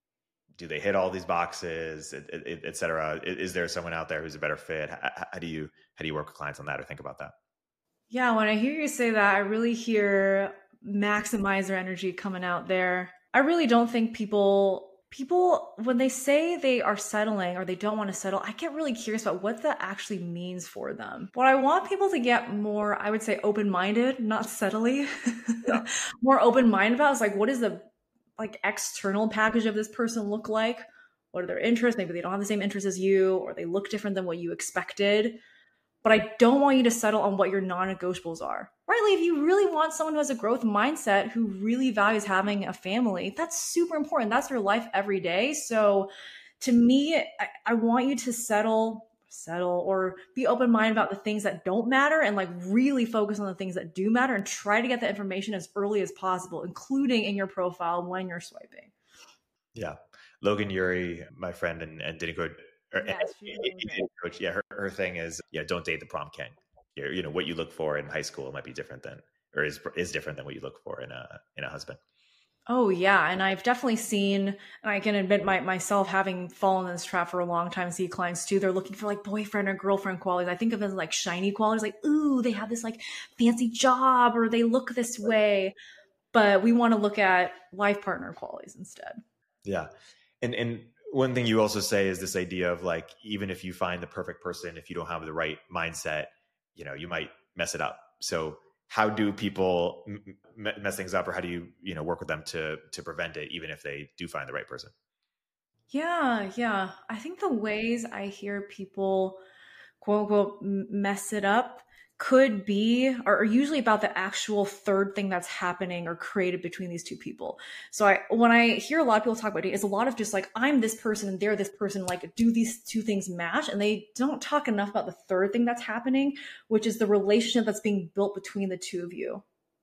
do they hit all these boxes, et, et, et cetera? Is there someone out there who's a better fit? How, how do you, how do you work with clients on that or think about that? Yeah. When I hear you say that, I really hear maximizer energy coming out there. I really don't think people, people, when they say they are settling or they don't want to settle, I get really curious about what that actually means for them. What I want people to get more, I would say open-minded, not settly, yeah. more open-minded about is like, what is the like external package of this person look like? What are their interests? Maybe they don't have the same interests as you, or they look different than what you expected. But I don't want you to settle on what your non-negotiables are. Rightly, if you really want someone who has a growth mindset, who really values having a family, that's super important. That's their life every day. So to me, I, I want you to settle, settle or be open-minded about the things that don't matter and like really focus on the things that do matter and try to get the information as early as possible, including in your profile when you're swiping. Yeah. Logan Ury, my friend and, and dating coach, or, yes, and, coach, yeah, her, her thing is, yeah, don't date the prom king. You're, you know, what you look for in high school might be different than, or is is different than what you look for in a in a husband. Oh yeah, and I've definitely seen, and I can admit my, myself having fallen in this trap for a long time, see clients too, they're looking for like boyfriend or girlfriend qualities. I think of it as like shiny qualities, like, ooh, they have this like fancy job or they look this way, but we want to look at life partner qualities instead. Yeah. And, and one thing you also say is this idea of like, even if you find the perfect person, if you don't have the right mindset, you know, you might mess it up. So how do people m- mess things up, or how do you, you know, work with them to, to prevent it, even if they do find the right person? Yeah. Yeah. I think the ways I hear people quote unquote mess it up could be, or usually about the actual third thing that's happening or created between these two people. So I, when I hear a lot of people talk about dating, it's a lot of just like, I'm this person and they're this person, like, do these two things match? And they don't talk enough about the third thing that's happening, which is the relationship that's being built between the two of you.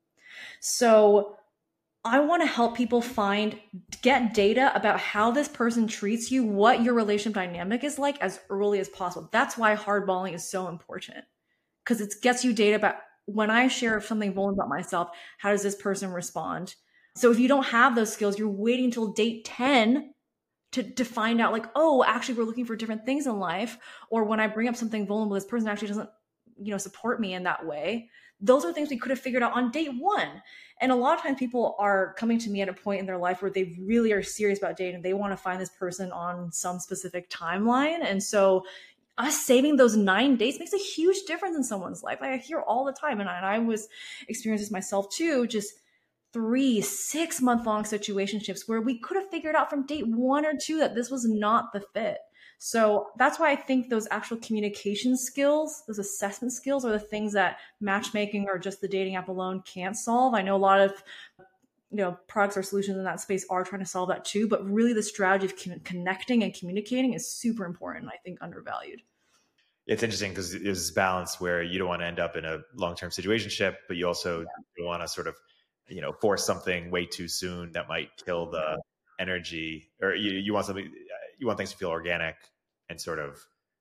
So I want to help people find, get data about how this person treats you, what your relationship dynamic is like as early as possible. That's why hardballing is so important. Because it gets you data about when I share something vulnerable about myself, how does this person respond? So if you don't have those skills, you're waiting until date ten to, to find out like, oh, actually we're looking for different things in life. Or when I bring up something vulnerable, this person actually doesn't, you know, support me in that way. Those are things we could have figured out on date one. And a lot of times people are coming to me at a point in their life where they really are serious about dating. They want to find this person on some specific timeline. And so us saving those nine days makes a huge difference in someone's life. I hear all the time, and I, and I was experiencing this myself too, just three, six month long situationships where we could have figured out from date one or two that this was not the fit. So that's why I think those actual communication skills, those assessment skills are the things that matchmaking or just the dating app alone can't solve. I know a lot of you know, products or solutions in that space are trying to solve that too. But really the strategy of con- connecting and communicating is super important, and I think undervalued. It's interesting because there's this balance where you don't want to end up in a long-term situationship, but you also yeah. don't want to sort of, you know, force something way too soon that might kill the energy, or you, you want something, you want things to feel organic and sort of,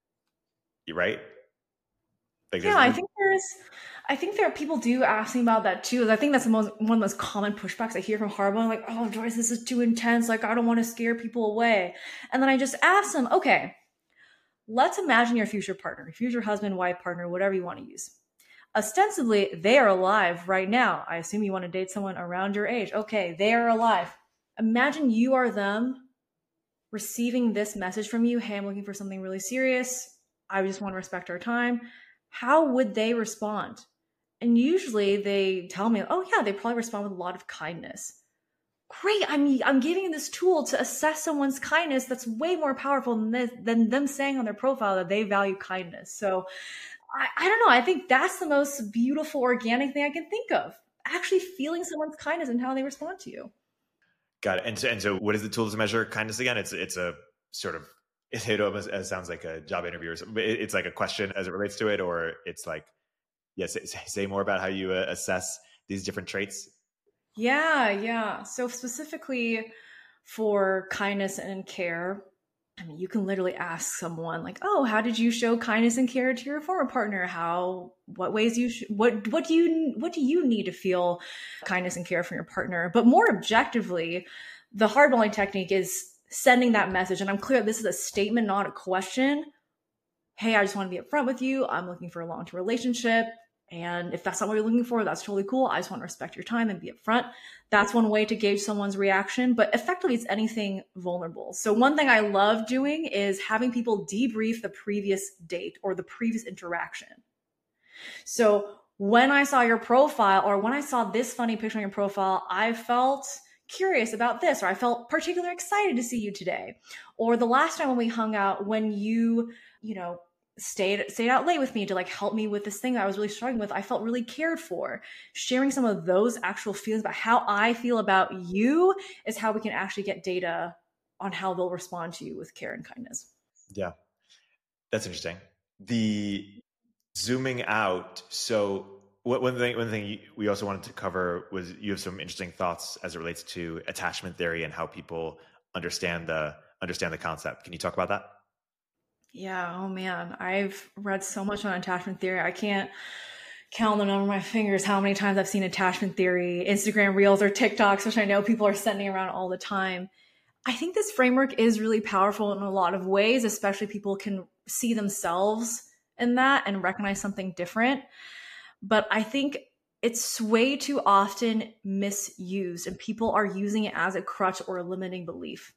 right? Like yeah, I think there's, I think there are people do ask me about that too. I think that's the most, one of the most common pushbacks I hear from Harbonne, like, oh, Joyce, this is too intense. Like, I don't want to scare people away. And then I just ask them, okay, let's imagine your future partner, your future husband, wife, partner, whatever you want to use. Ostensibly, they are alive right now. I assume you want to date someone around your age. Okay, they are alive. Imagine you are them receiving this message from you. Hey, I'm looking for something really serious. I just want to respect our time. How would they respond? And usually they tell me, oh yeah, they probably respond with a lot of kindness. Great, I'm, I'm giving this tool to assess someone's kindness that's way more powerful than, this, than them saying on their profile that they value kindness. So I, I don't know, I think that's the most beautiful, organic thing I can think of. Actually feeling someone's kindness and how they respond to you. Got it. And so, and so what is the tool to measure kindness again? It's it's a sort of, it almost it sounds like a job interview or something, but it's like a question as it relates to it, or it's like, yes, yeah, say, say more about how you uh, assess these different traits. Yeah, yeah. So specifically for kindness and care, I mean, you can literally ask someone like, oh, how did you show kindness and care to your former partner? How, what ways you, sh- what, what do you, what do you need to feel kindness and care from your partner? But more objectively, the hardballing technique is sending that message. And I'm clear this is a statement, not a question. Hey, I just want to be upfront with you. I'm looking for a long-term relationship. And if that's not what you're looking for, that's totally cool. I just want to respect your time and be upfront. That's one way to gauge someone's reaction, but effectively it's anything vulnerable. So one thing I love doing is having people debrief the previous date or the previous interaction. So when I saw your profile, or when I saw this funny picture on your profile, I felt curious about this, or I felt particularly excited to see you today. Or the last time when we hung out, when you, you know, stayed stayed out late with me to like help me with this thing that I was really struggling with, I felt really cared for. Sharing some of those actual feelings about how I feel about you is how we can actually get data on how they'll respond to you with care and kindness. Yeah, that's interesting. The zooming out. So what, one thing one thing we also wanted to cover was you have some interesting thoughts as it relates to attachment theory and how people understand the understand the concept. Can you talk about that? Yeah. Oh man. I've read so much on attachment theory. I can't count the number of my fingers how many times I've seen attachment theory, Instagram reels or TikToks, which I know people are sending around all the time. I think this framework is really powerful in a lot of ways, especially people can see themselves in that and recognize something different. But I think it's way too often misused and people are using it as a crutch or a limiting belief.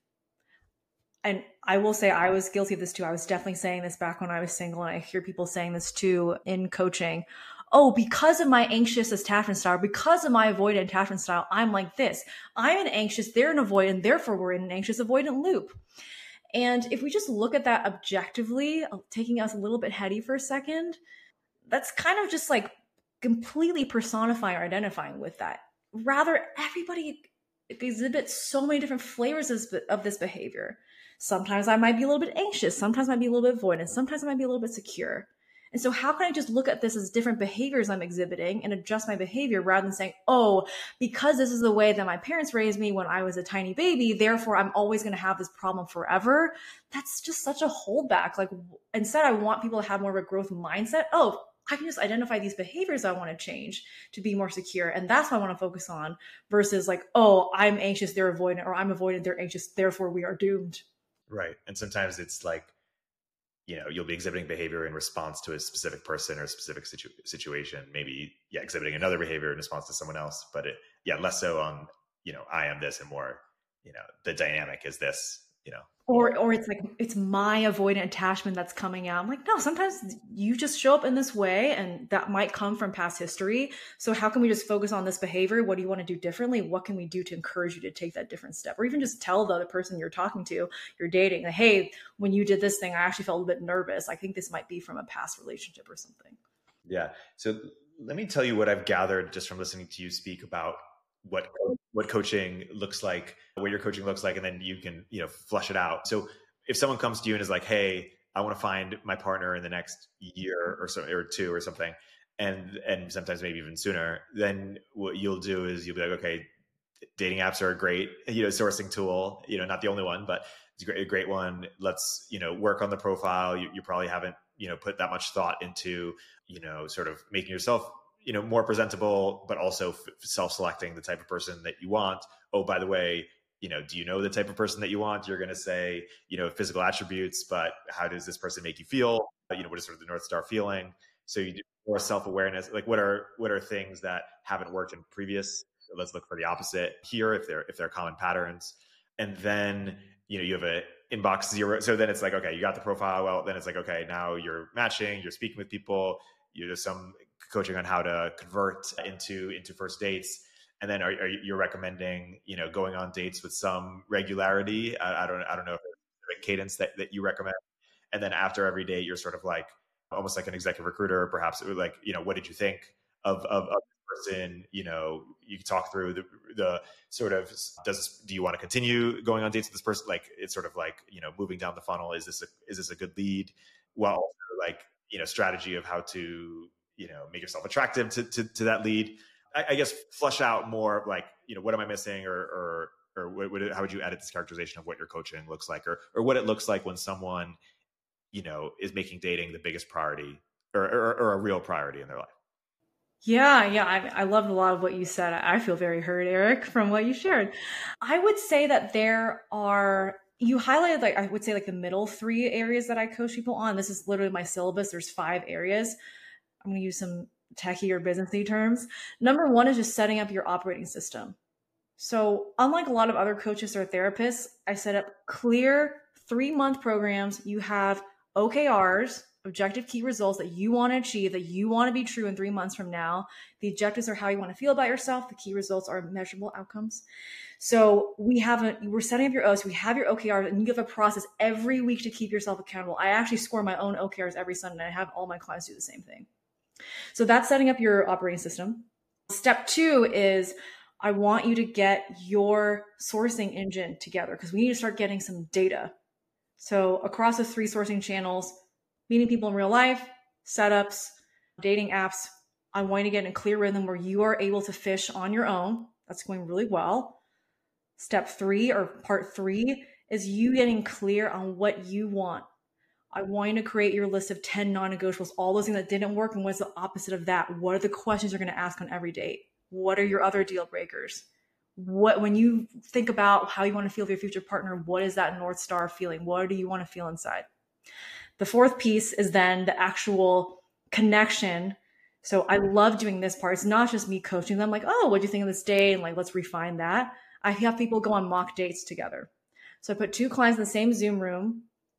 And I will say I was guilty of this too. I was definitely saying this back when I was single, and I hear people saying this too in coaching. Oh, because of my anxious attachment style, because of my avoidant attachment style, I'm like this. I'm an anxious, they're an avoidant, therefore we're in an anxious avoidant loop. And if we just look at that objectively, taking us a little bit heady for a second, that's kind of just like completely personifying or identifying with that. Rather, everybody exhibits so many different flavors of this behavior. Sometimes I might be a little bit anxious. Sometimes I might be a little bit avoidant. Sometimes I might be a little bit secure. And so how can I just look at this as different behaviors I'm exhibiting and adjust my behavior rather than saying, oh, because this is the way that my parents raised me when I was a tiny baby, therefore I'm always going to have this problem forever. That's just such a holdback. Like instead, I want people to have more of a growth mindset. Oh, I can just identify these behaviors I want to change to be more secure. And that's what I want to focus on versus like, oh, I'm anxious, they're avoidant, or I'm avoidant, they're anxious, therefore we are doomed. Right. And sometimes it's like, you know, you'll be exhibiting behavior in response to a specific person or a specific situ- situation, maybe, yeah, exhibiting another behavior in response to someone else, but it, yeah, less so on, you know, I am this and more, you know, the dynamic is this, you know. Or, or it's like, it's my avoidant attachment that's coming out. I'm like, no, sometimes you just show up in this way and that might come from past history. So how can we just focus on this behavior? What do you want to do differently? What can we do to encourage you to take that different step? Or even just tell the other person you're talking to, you're dating, that, hey, when you did this thing, I actually felt a bit nervous. I think this might be from a past relationship or something. Yeah. So let me tell you what I've gathered just from listening to you speak about what what coaching looks like, what your coaching looks like, and then you can, you know, flush it out. So if someone comes to you and is like, hey, I want to find my partner in the next year or so, or two or something, and and sometimes maybe even sooner, then what you'll do is you'll be like, okay, dating apps are a great, you know, sourcing tool, you know, not the only one, but it's a great, a great one. Let's, you know, work on the profile. You, you probably haven't, you know, put that much thought into, you know, sort of making yourself, you know, more presentable, but also f- self-selecting the type of person that you want. Oh, by the way, you know, do you know the type of person that you want? You're going to say, you know, physical attributes, but how does this person make you feel? You know, what is sort of the North Star feeling? So you do more self-awareness. Like what are, what are things that haven't worked in previous? Let's look for the opposite here if they're, if they're common patterns. And then, you know, you have a inbox zero. So then it's like, okay, you got the profile. Well, then it's like, okay, now you're matching, you're speaking with people, you do some coaching on how to convert into, into first dates. And then are, are you recommending, you know, going on dates with some regularity? I, I don't, I don't know if there's a cadence that, that you recommend. And then after every date, you're sort of like, almost like an executive recruiter, perhaps like, you know, what did you think of, of, of this person? You know, you talk through the, the sort of, does, do you want to continue going on dates with this person? Like, it's sort of like, you know, moving down the funnel. Is this a, is this a good lead? Well, also like, you know, strategy of how to, you know, make yourself attractive to, to, to that lead. I, I guess flush out more like, you know, what am I missing, or, or, or what, what, how would you edit this characterization of what your coaching looks like, or, or what it looks like when someone, you know, is making dating the biggest priority, or, or, or a real priority in their life? Yeah, yeah. I, I loved a lot of what you said. I feel very heard, Eric, from what you shared. I would say that there are, you highlighted, like, I would say like the middle three areas that I coach people on. This is literally my syllabus. There's five areas. I'm going to use some techie or businessy terms. Number one is just setting up your operating system. So unlike a lot of other coaches or therapists, I set up clear three month programs. You have O K Rs, objective key results that you want to achieve, that you want to be true in three months from now. The objectives are how you want to feel about yourself. The key results are measurable outcomes. So we have a, we're setting up your O's, we have your O K Rs, and you have a process every week to keep yourself accountable. I actually score my own O K Rs every Sunday, and I have all my clients do the same thing. So that's setting up your operating system. Step two is I want you to get your sourcing engine together, because we need to start getting some data. So across the three sourcing channels, meeting people in real life, setups, dating apps, I want you to get in a clear rhythm where you are able to fish on your own. That's going really well. Step three, or part three, is you getting clear on what you want. I want you to create your list of ten non-negotiables, all those things that didn't work, and what's the opposite of that? What are the questions you're going to ask on every date? What are your other deal breakers? What, when you think about how you want to feel with your future partner, what is that North Star feeling? What do you want to feel inside? The fourth piece is then the actual connection. So I love doing this part. It's not just me coaching them like, oh, what do you think of this date? And like, let's refine that. I have people go on mock dates together. So I put two clients in the same Zoom room.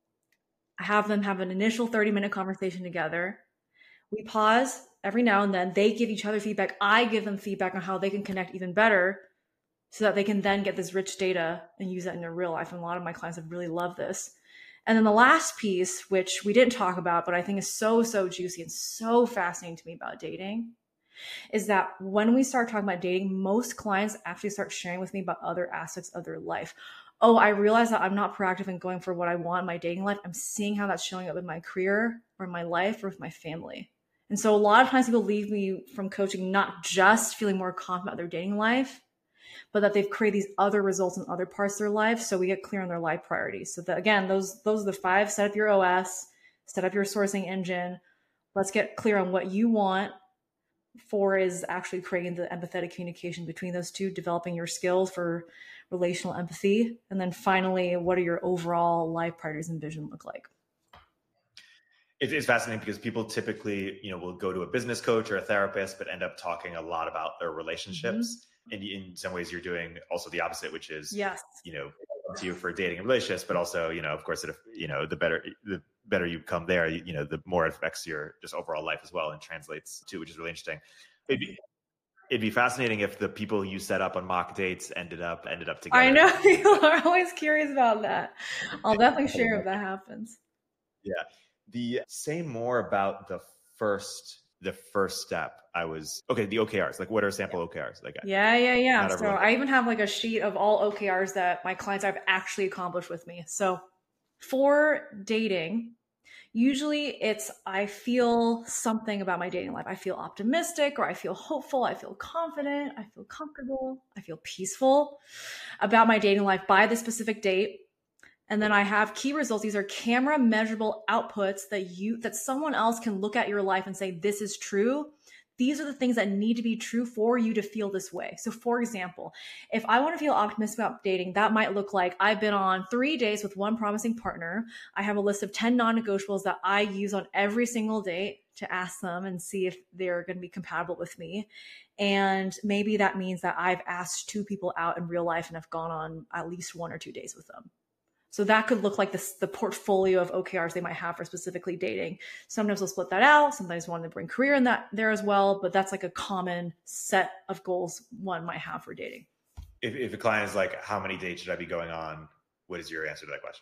I have them have an initial thirty minute conversation together. We pause every now and then. They give each other feedback. I give them feedback on how they can connect even better, so that they can then get this rich data and use that in their real life. And a lot of my clients have really loved this. And then the last piece, which we didn't talk about, but I think is so, so juicy and so fascinating to me about dating, is that when we start talking about dating, most clients actually start sharing with me about other aspects of their life. Oh, I realize that I'm not proactive in going for what I want in my dating life. I'm seeing how that's showing up in my career or in my life or with my family. And so a lot of times people leave me from coaching not just feeling more confident about their dating life, but that they've created these other results in other parts of their life. So we get clear on their life priorities. So that, again, those, those are the five. Set up your O S, set up your sourcing engine. Let's get clear on what you want. Four is actually creating the empathetic communication between those two, developing your skills for relational empathy. And then finally, what are your overall life priorities and vision look like? It's fascinating because people typically, you know, will go to a business coach or a therapist, but end up talking a lot about their relationships. Mm-hmm. And in some ways you're doing also the opposite, which is, yes, you know, to you for dating and relationships, but also, you know, of course, if, you know, the better, the better you come there, you, you know, the more it affects your just overall life as well and translates to, which is really interesting. It'd be, it'd be fascinating if the people you set up on mock dates ended up, ended up together. I know people are always curious about that. I'll definitely share if that happens. Yeah. The say more about the first, the first step. I was, okay, the O K Rs, like what are sample O K Rs? Like, yeah, yeah, yeah. So I even have like a sheet of all O K Rs that my clients have actually accomplished with me. So for dating, Usually it's, I feel something about my dating life. I feel optimistic, or I feel hopeful. I feel confident. I feel comfortable. I feel peaceful about my dating life by the specific date. And then I have key results. These are camera measurable outputs that you, that someone else can look at your life and say, this is true. These are the things that need to be true for you to feel this way. So for example, if I want to feel optimistic about dating, that might look like I've been on three dates with one promising partner. I have a list of ten non-negotiables that I use on every single date to ask them and see if they're going to be compatible with me. And maybe that means that I've asked two people out in real life and have gone on at least one or two dates with them. So that could look like this, the portfolio of O K Rs they might have for specifically dating. Sometimes they'll split that out. Sometimes want to bring career in that there as well. But that's like a common set of goals one might have for dating. If, if a client is like, how many dates should I be going on? What is your answer to that question?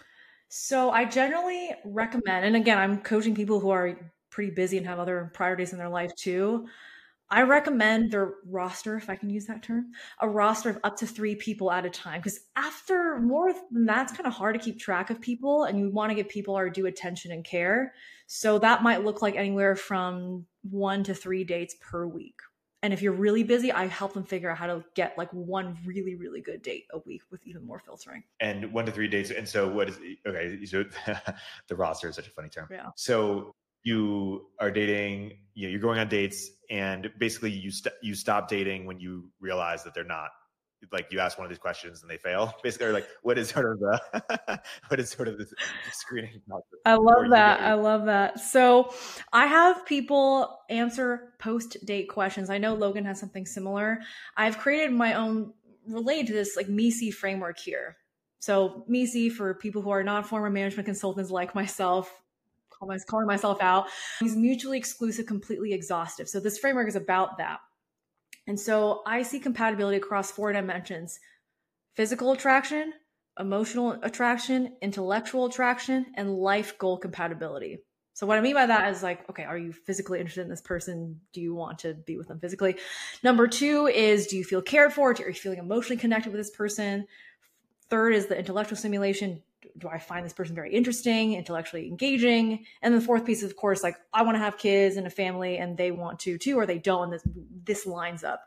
So I generally recommend, and again, I'm coaching people who are pretty busy and have other priorities in their life too. I recommend their roster, if I can use that term, a roster of up to three people at a time. Because after more than that, it's kind of hard to keep track of people, and you want to give people our due attention and care. So that might look like anywhere from one to three dates per week. And if you're really busy, I help them figure out how to get like one really, really good date a week with even more filtering. And one to three dates. And so what is, okay, so the roster is such a funny term. Yeah. So you are dating, you know, you're going on dates, and basically you st- you stop dating when you realize that they're not, like you ask one of these questions and they fail, basically, or like what is sort of the what is sort of the screening process? I love that. I love that. So I have people answer post date questions. I know Logan has something similar. I've created my own related to this like M I S I framework here. So M I S I, for people who are not former management consultants like myself, calling myself out, is mutually exclusive, completely exhaustive. So this framework is about that. And so I see compatibility across four dimensions: physical attraction, emotional attraction, intellectual attraction, and life goal compatibility. So what I mean by that is like, okay, are you physically interested in this person? Do you want to be with them physically? Number two is, do you feel cared for? Are you feeling emotionally connected with this person? Third is the intellectual stimulation. Do I find this person very interesting, intellectually engaging? And the fourth piece is, of course, like I want to have kids and a family, and they want to too, or they don't, and this, this lines up.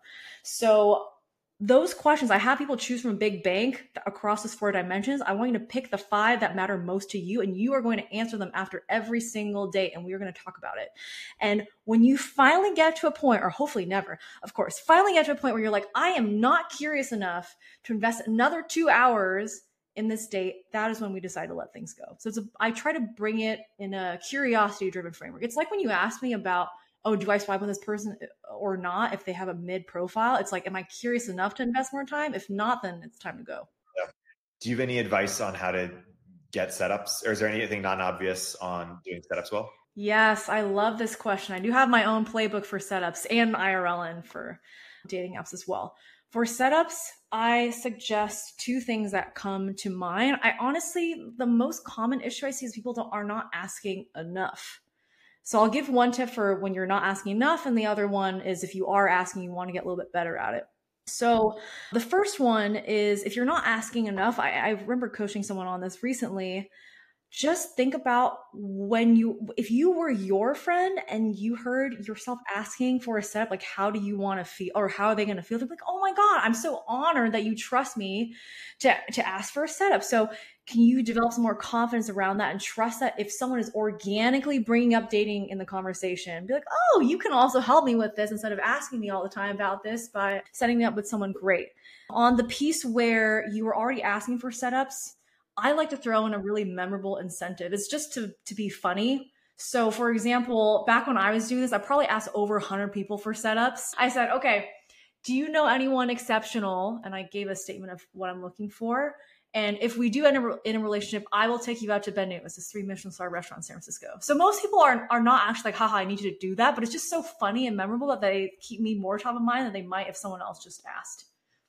So those questions, I have people choose from a big bank across those four dimensions. I want you to pick the five that matter most to you, and you are going to answer them after every single date, and we are going to talk about it. And when you finally get to a point, or hopefully never, of course, finally get to a point where you're like, I am not curious enough to invest another two hours in this date, that is when we decide to let things go. So it's a, I try to bring it in a curiosity-driven framework. It's like when you ask me about, oh, do I swipe on this person or not if they have a mid profile? It's like, am I curious enough to invest more time? If not, then it's time to go. Yeah. Do you have any advice on how to get setups? Or is there anything non-obvious on doing setups well? Yes, I love this question. I do have my own playbook for setups and I R L and for dating apps as well. For setups, I suggest two things that come to mind. I honestly, the most common issue I see is people don't, are not asking enough. So I'll give one tip for when you're not asking enough, and the other one is if you are asking, you want to get a little bit better at it. So the first one is if you're not asking enough, I, I remember coaching someone on this recently. Just think about when you, if you were your friend and you heard yourself asking for a setup, like how do you want to feel, or how are they going to feel? They're like, oh my God, I'm so honored that you trust me to, to ask for a setup. So can you develop some more confidence around that and trust that if someone is organically bringing up dating in the conversation, be like, oh, you can also help me with this instead of asking me all the time about this by setting me up with someone great. On the piece where you were already asking for setups, I like to throw in a really memorable incentive. It's just to, to be funny. So for example, back when I was doing this, I probably asked over one hundred people for setups. I said, okay, do you know anyone exceptional? And I gave a statement of what I'm looking for. And if we do end up in a relationship, I will take you out to Ben News, this three Michelin star restaurant in San Francisco. So most people are, are not actually like, haha, I need you to do that. But it's just so funny and memorable that they keep me more top of mind than they might if someone else just asked.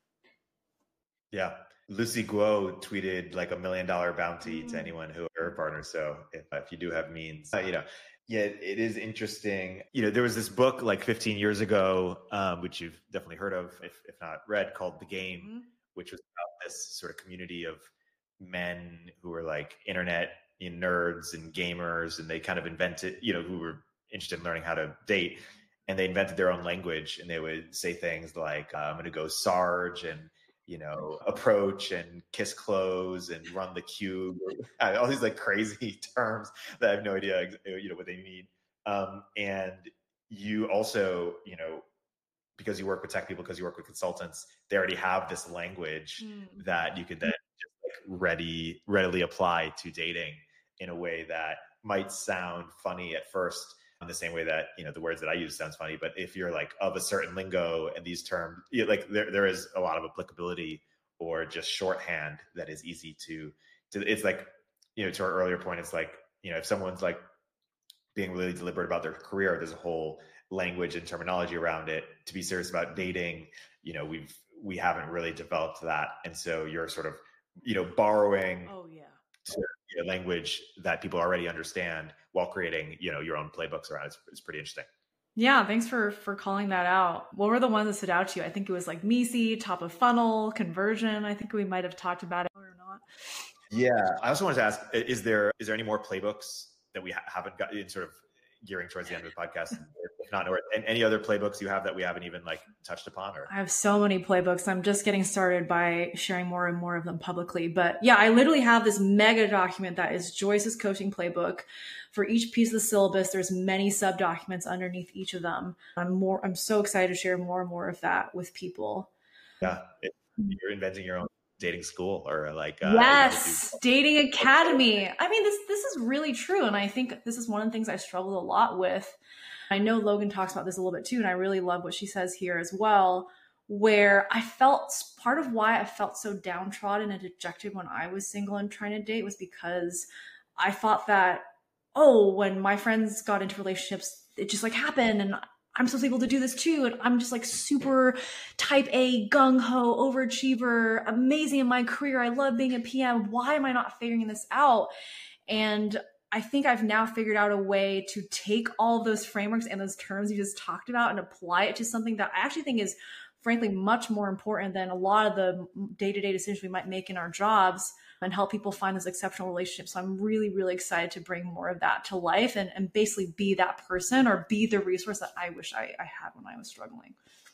Yeah. Lucy Guo tweeted like a million dollar bounty to anyone who are her partners. So if, if you do have means, uh, you know, yeah, it is interesting. You know, there was this book like fifteen years ago, um, which you've definitely heard of, if, if not read, called The Game, mm-hmm. which was about this sort of community of men who were like internet you know, nerds and gamers, and they kind of invented, you know, who were interested in learning how to date, and they invented their own language, and they would say things like, uh, I'm going to go Sarge and, you know, approach and kiss close and run the cube, all these like crazy terms that I have no idea, you know, what they mean. Um, and you also, you know, because you work with tech people, because you work with consultants, they already have this language mm. that you could then just like ready, readily apply to dating in a way that might sound funny at first, in the same way that, you know, the words that I use sounds funny. But if you're like of a certain lingo and these terms, you know, like there, there is a lot of applicability or just shorthand that is easy to, to, it's like, you know, to our earlier point, it's like, you know, if someone's like being really deliberate about their career, there's a whole language and terminology around it. To be serious about dating, you know, we've, we haven't really developed that. And so you're sort of, you know, borrowing oh, yeah. to, you know, language that people already understand while creating, you know, your own playbooks around it. It's, it's pretty interesting. Yeah. Thanks for, for calling that out. What were the ones that stood out to you? I think it was like M I S I, top of funnel, conversion. I think we might've talked about it or not. Yeah. I also wanted to ask, is there, is there any more playbooks that we ha- haven't got in sort of gearing towards the end of the podcast? If not, or and any other playbooks you have that we haven't even like touched upon? Or I have so many playbooks. I'm just getting started by sharing more and more of them publicly. But yeah, I literally have this mega document that is Joyce's coaching playbook. For each piece of the syllabus, there's many sub documents underneath each of them. I'm more, I'm so excited to share more and more of that with people. Yeah, it, you're inventing your own dating school, or like uh, yes, dating academy. I mean, this this is really true, and I think this is one of the things I struggled a lot with. I know Logan talks about this a little bit too, and I really love what she says here as well, where I felt part of why I felt so downtrodden and dejected when I was single and trying to date was because I thought that, oh, when my friends got into relationships, it just like happened, and I'm supposed to be able to do this too. And I'm just like super type A, gung-ho, overachiever, amazing in my career. I love being a P M. Why am I not figuring this out? And I think I've now figured out a way to take all of those frameworks and those terms you just talked about and apply it to something that I actually think is frankly much more important than a lot of the day-to-day decisions we might make in our jobs, and help people find those exceptional relationships. So I'm really, really excited to bring more of that to life and, and basically be that person or be the resource that I wish I, I had when I was struggling.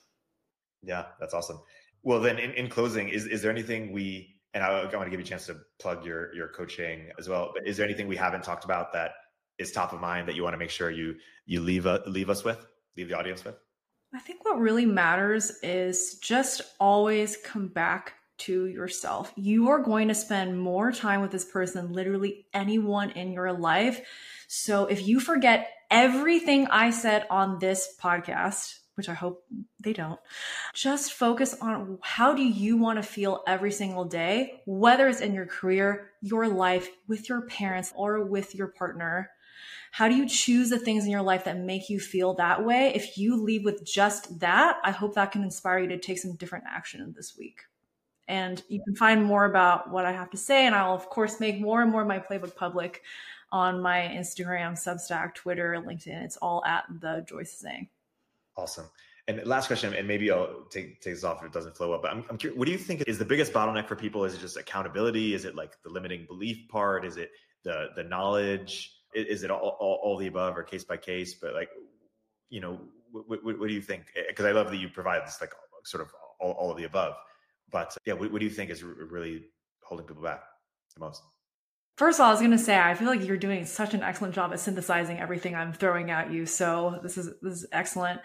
Yeah, that's awesome. Well, then in, in closing, is, is there anything we, and I, I want to give you a chance to plug your, your coaching as well, but is there anything we haven't talked about that is top of mind that you want to make sure you, you leave, uh, leave us with, leave the audience with? I think what really matters is just always come back to yourself. You are going to spend more time with this person than literally anyone in your life. So if you forget everything I said on this podcast, which I hope they don't, just focus on how do you want to feel every single day, whether it's in your career, your life, with your parents, or with your partner. How do you choose the things in your life that make you feel that way? If you leave with just that, I hope that can inspire you to take some different action this week. And you can find more about what I have to say. And I'll, of course, make more and more of my playbook public on my Instagram, Substack, Twitter, LinkedIn. It's all at the Joyce Zhang. Awesome. And last question, and maybe I'll take, take this off if it doesn't flow up, but I'm, I'm curious, what do you think is the biggest bottleneck for people? Is it just accountability? Is it like the limiting belief part? Is it the the knowledge? Is it all, all, all the above or case by case? But like, you know, what, what, what do you think? Because I love that you provide this like sort of all, all of the above. But yeah, what, what do you think is really holding people back the most? First of all, I was going to say, I feel like you're doing such an excellent job at synthesizing everything I'm throwing at you. So this is, this is excellent.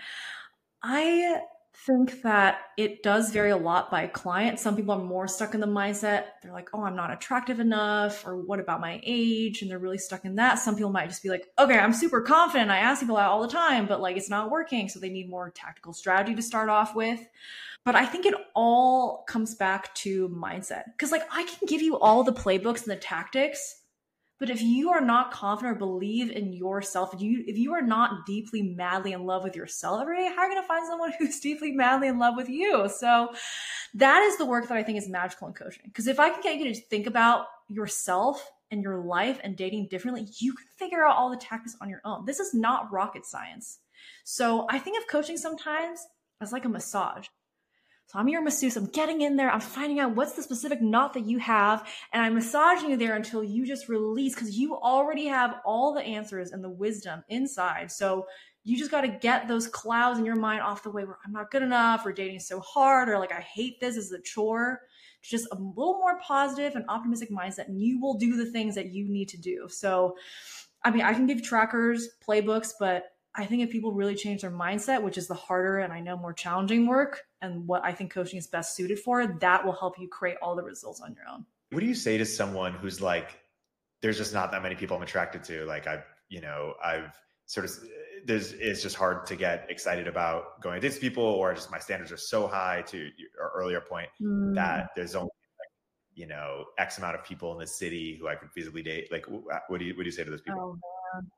I think that it does vary a lot by client. Some people are more stuck in the mindset. They're like, oh, I'm not attractive enough, or what about my age? And they're really stuck in that. Some people might just be like, okay, I'm super confident. I ask people out all the time, but like, it's not working. So they need more tactical strategy to start off with. But I think it all comes back to mindset. Because like, I can give you all the playbooks and the tactics, but if you are not confident or believe in yourself, if you, if you are not deeply, madly in love with yourself every day, how are you going to find someone who's deeply, madly in love with you? So that is the work that I think is magical in coaching. Because if I can get you to think about yourself and your life and dating differently, you can figure out all the tactics on your own. This is not rocket science. So I think of coaching sometimes as like a massage. So I'm your masseuse. I'm getting in there. I'm finding out what's the specific knot that you have. And I'm massaging you there until you just release, because you already have all the answers and the wisdom inside. So you just got to get those clouds in your mind off the way where I'm not good enough, or dating is so hard, or like I hate this, this is a chore. Just a little more positive and optimistic mindset, and you will do the things that you need to do. So, I mean, I can give trackers, playbooks, but I think if people really change their mindset, which is the harder and I know more challenging work, and what I think coaching is best suited for, that will help you create all the results on your own. What do you say to someone who's like, there's just not that many people I'm attracted to? Like I've, you know, I've sort of, there's, it's just hard to get excited about going to date people, or just my standards are so high, to your earlier point, mm. that there's only, like, you know, X amount of people in the city who I could feasibly date. Like, what do you, what do you say to those people? Oh, man.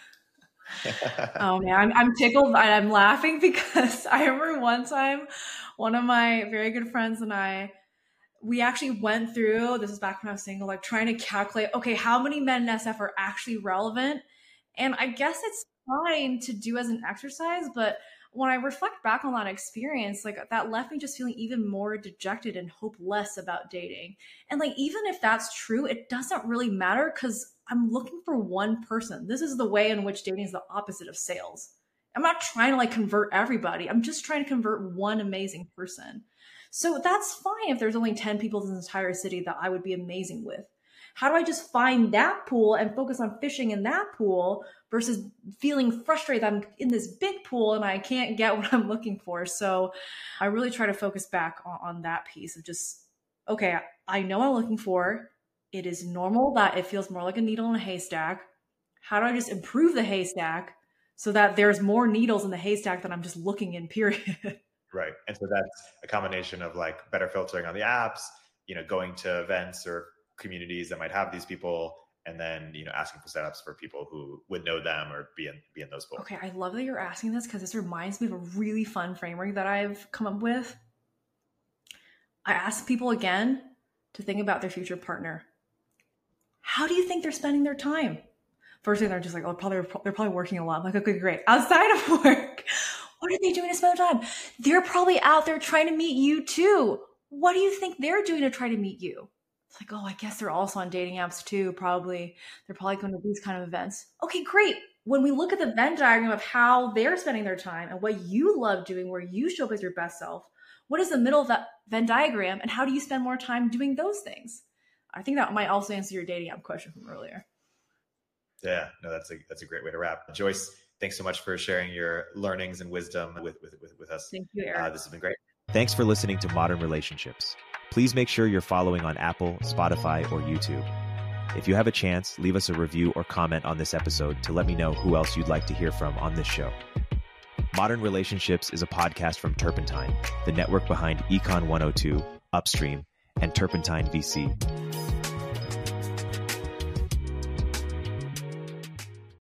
Oh man, I'm, I'm tickled and I'm laughing because I remember one time, one of my very good friends and I, we actually went through, this is back when I was single, like trying to calculate, okay, how many men in S F are actually relevant? And I guess it's fine to do as an exercise, but when I reflect back on that experience, like that left me just feeling even more dejected and hopeless about dating. And like, even if that's true, it doesn't really matter, because I'm looking for one person. This is the way in which dating is the opposite of sales. I'm not trying to like convert everybody. I'm just trying to convert one amazing person. So that's fine if there's only ten people in the entire city that I would be amazing with. How do I just find that pool and focus on fishing in that pool versus feeling frustrated that I'm in this big pool and I can't get what I'm looking for? So I really try to focus back on, on that piece of just, okay, I know what I'm looking for. It is normal that it feels more like a needle in a haystack. How do I just improve the haystack so that there's more needles in the haystack than I'm just looking in, period? Right. And so that's a combination of like better filtering on the apps, you know, going to events or communities that might have these people, and then, you know, asking for setups for people who would know them or be in, be in those pools. Okay. I love that you're asking this, because this reminds me of a really fun framework that I've come up with. I ask people again to think about their future partner. How do you think they're spending their time? First thing, they're just like, oh, probably they're probably working a lot. I'm like, okay, great. Outside of work, what are they doing to spend their time? They're probably out there trying to meet you too. What do you think they're doing to try to meet you? It's like, oh, I guess they're also on dating apps too. Probably they're probably going to these kind of events. Okay, great. When we look at the Venn diagram of how they're spending their time and what you love doing, where you show up as your best self, what is the middle of that Venn diagram, and how do you spend more time doing those things? I think that might also answer your dating app question from earlier. Yeah, no, that's a that's a great way to wrap. Joyce, thanks so much for sharing your learnings and wisdom with with with, with us. Thank you, Eric. Uh, this has been great. Thanks for listening to Modern Relationships. Please make sure you're following on Apple, Spotify, or YouTube. If you have a chance, leave us a review or comment on this episode to let me know who else you'd like to hear from on this show. Modern Relationships is a podcast from Turpentine, the network behind Econ one oh two, Upstream, and Turpentine V C.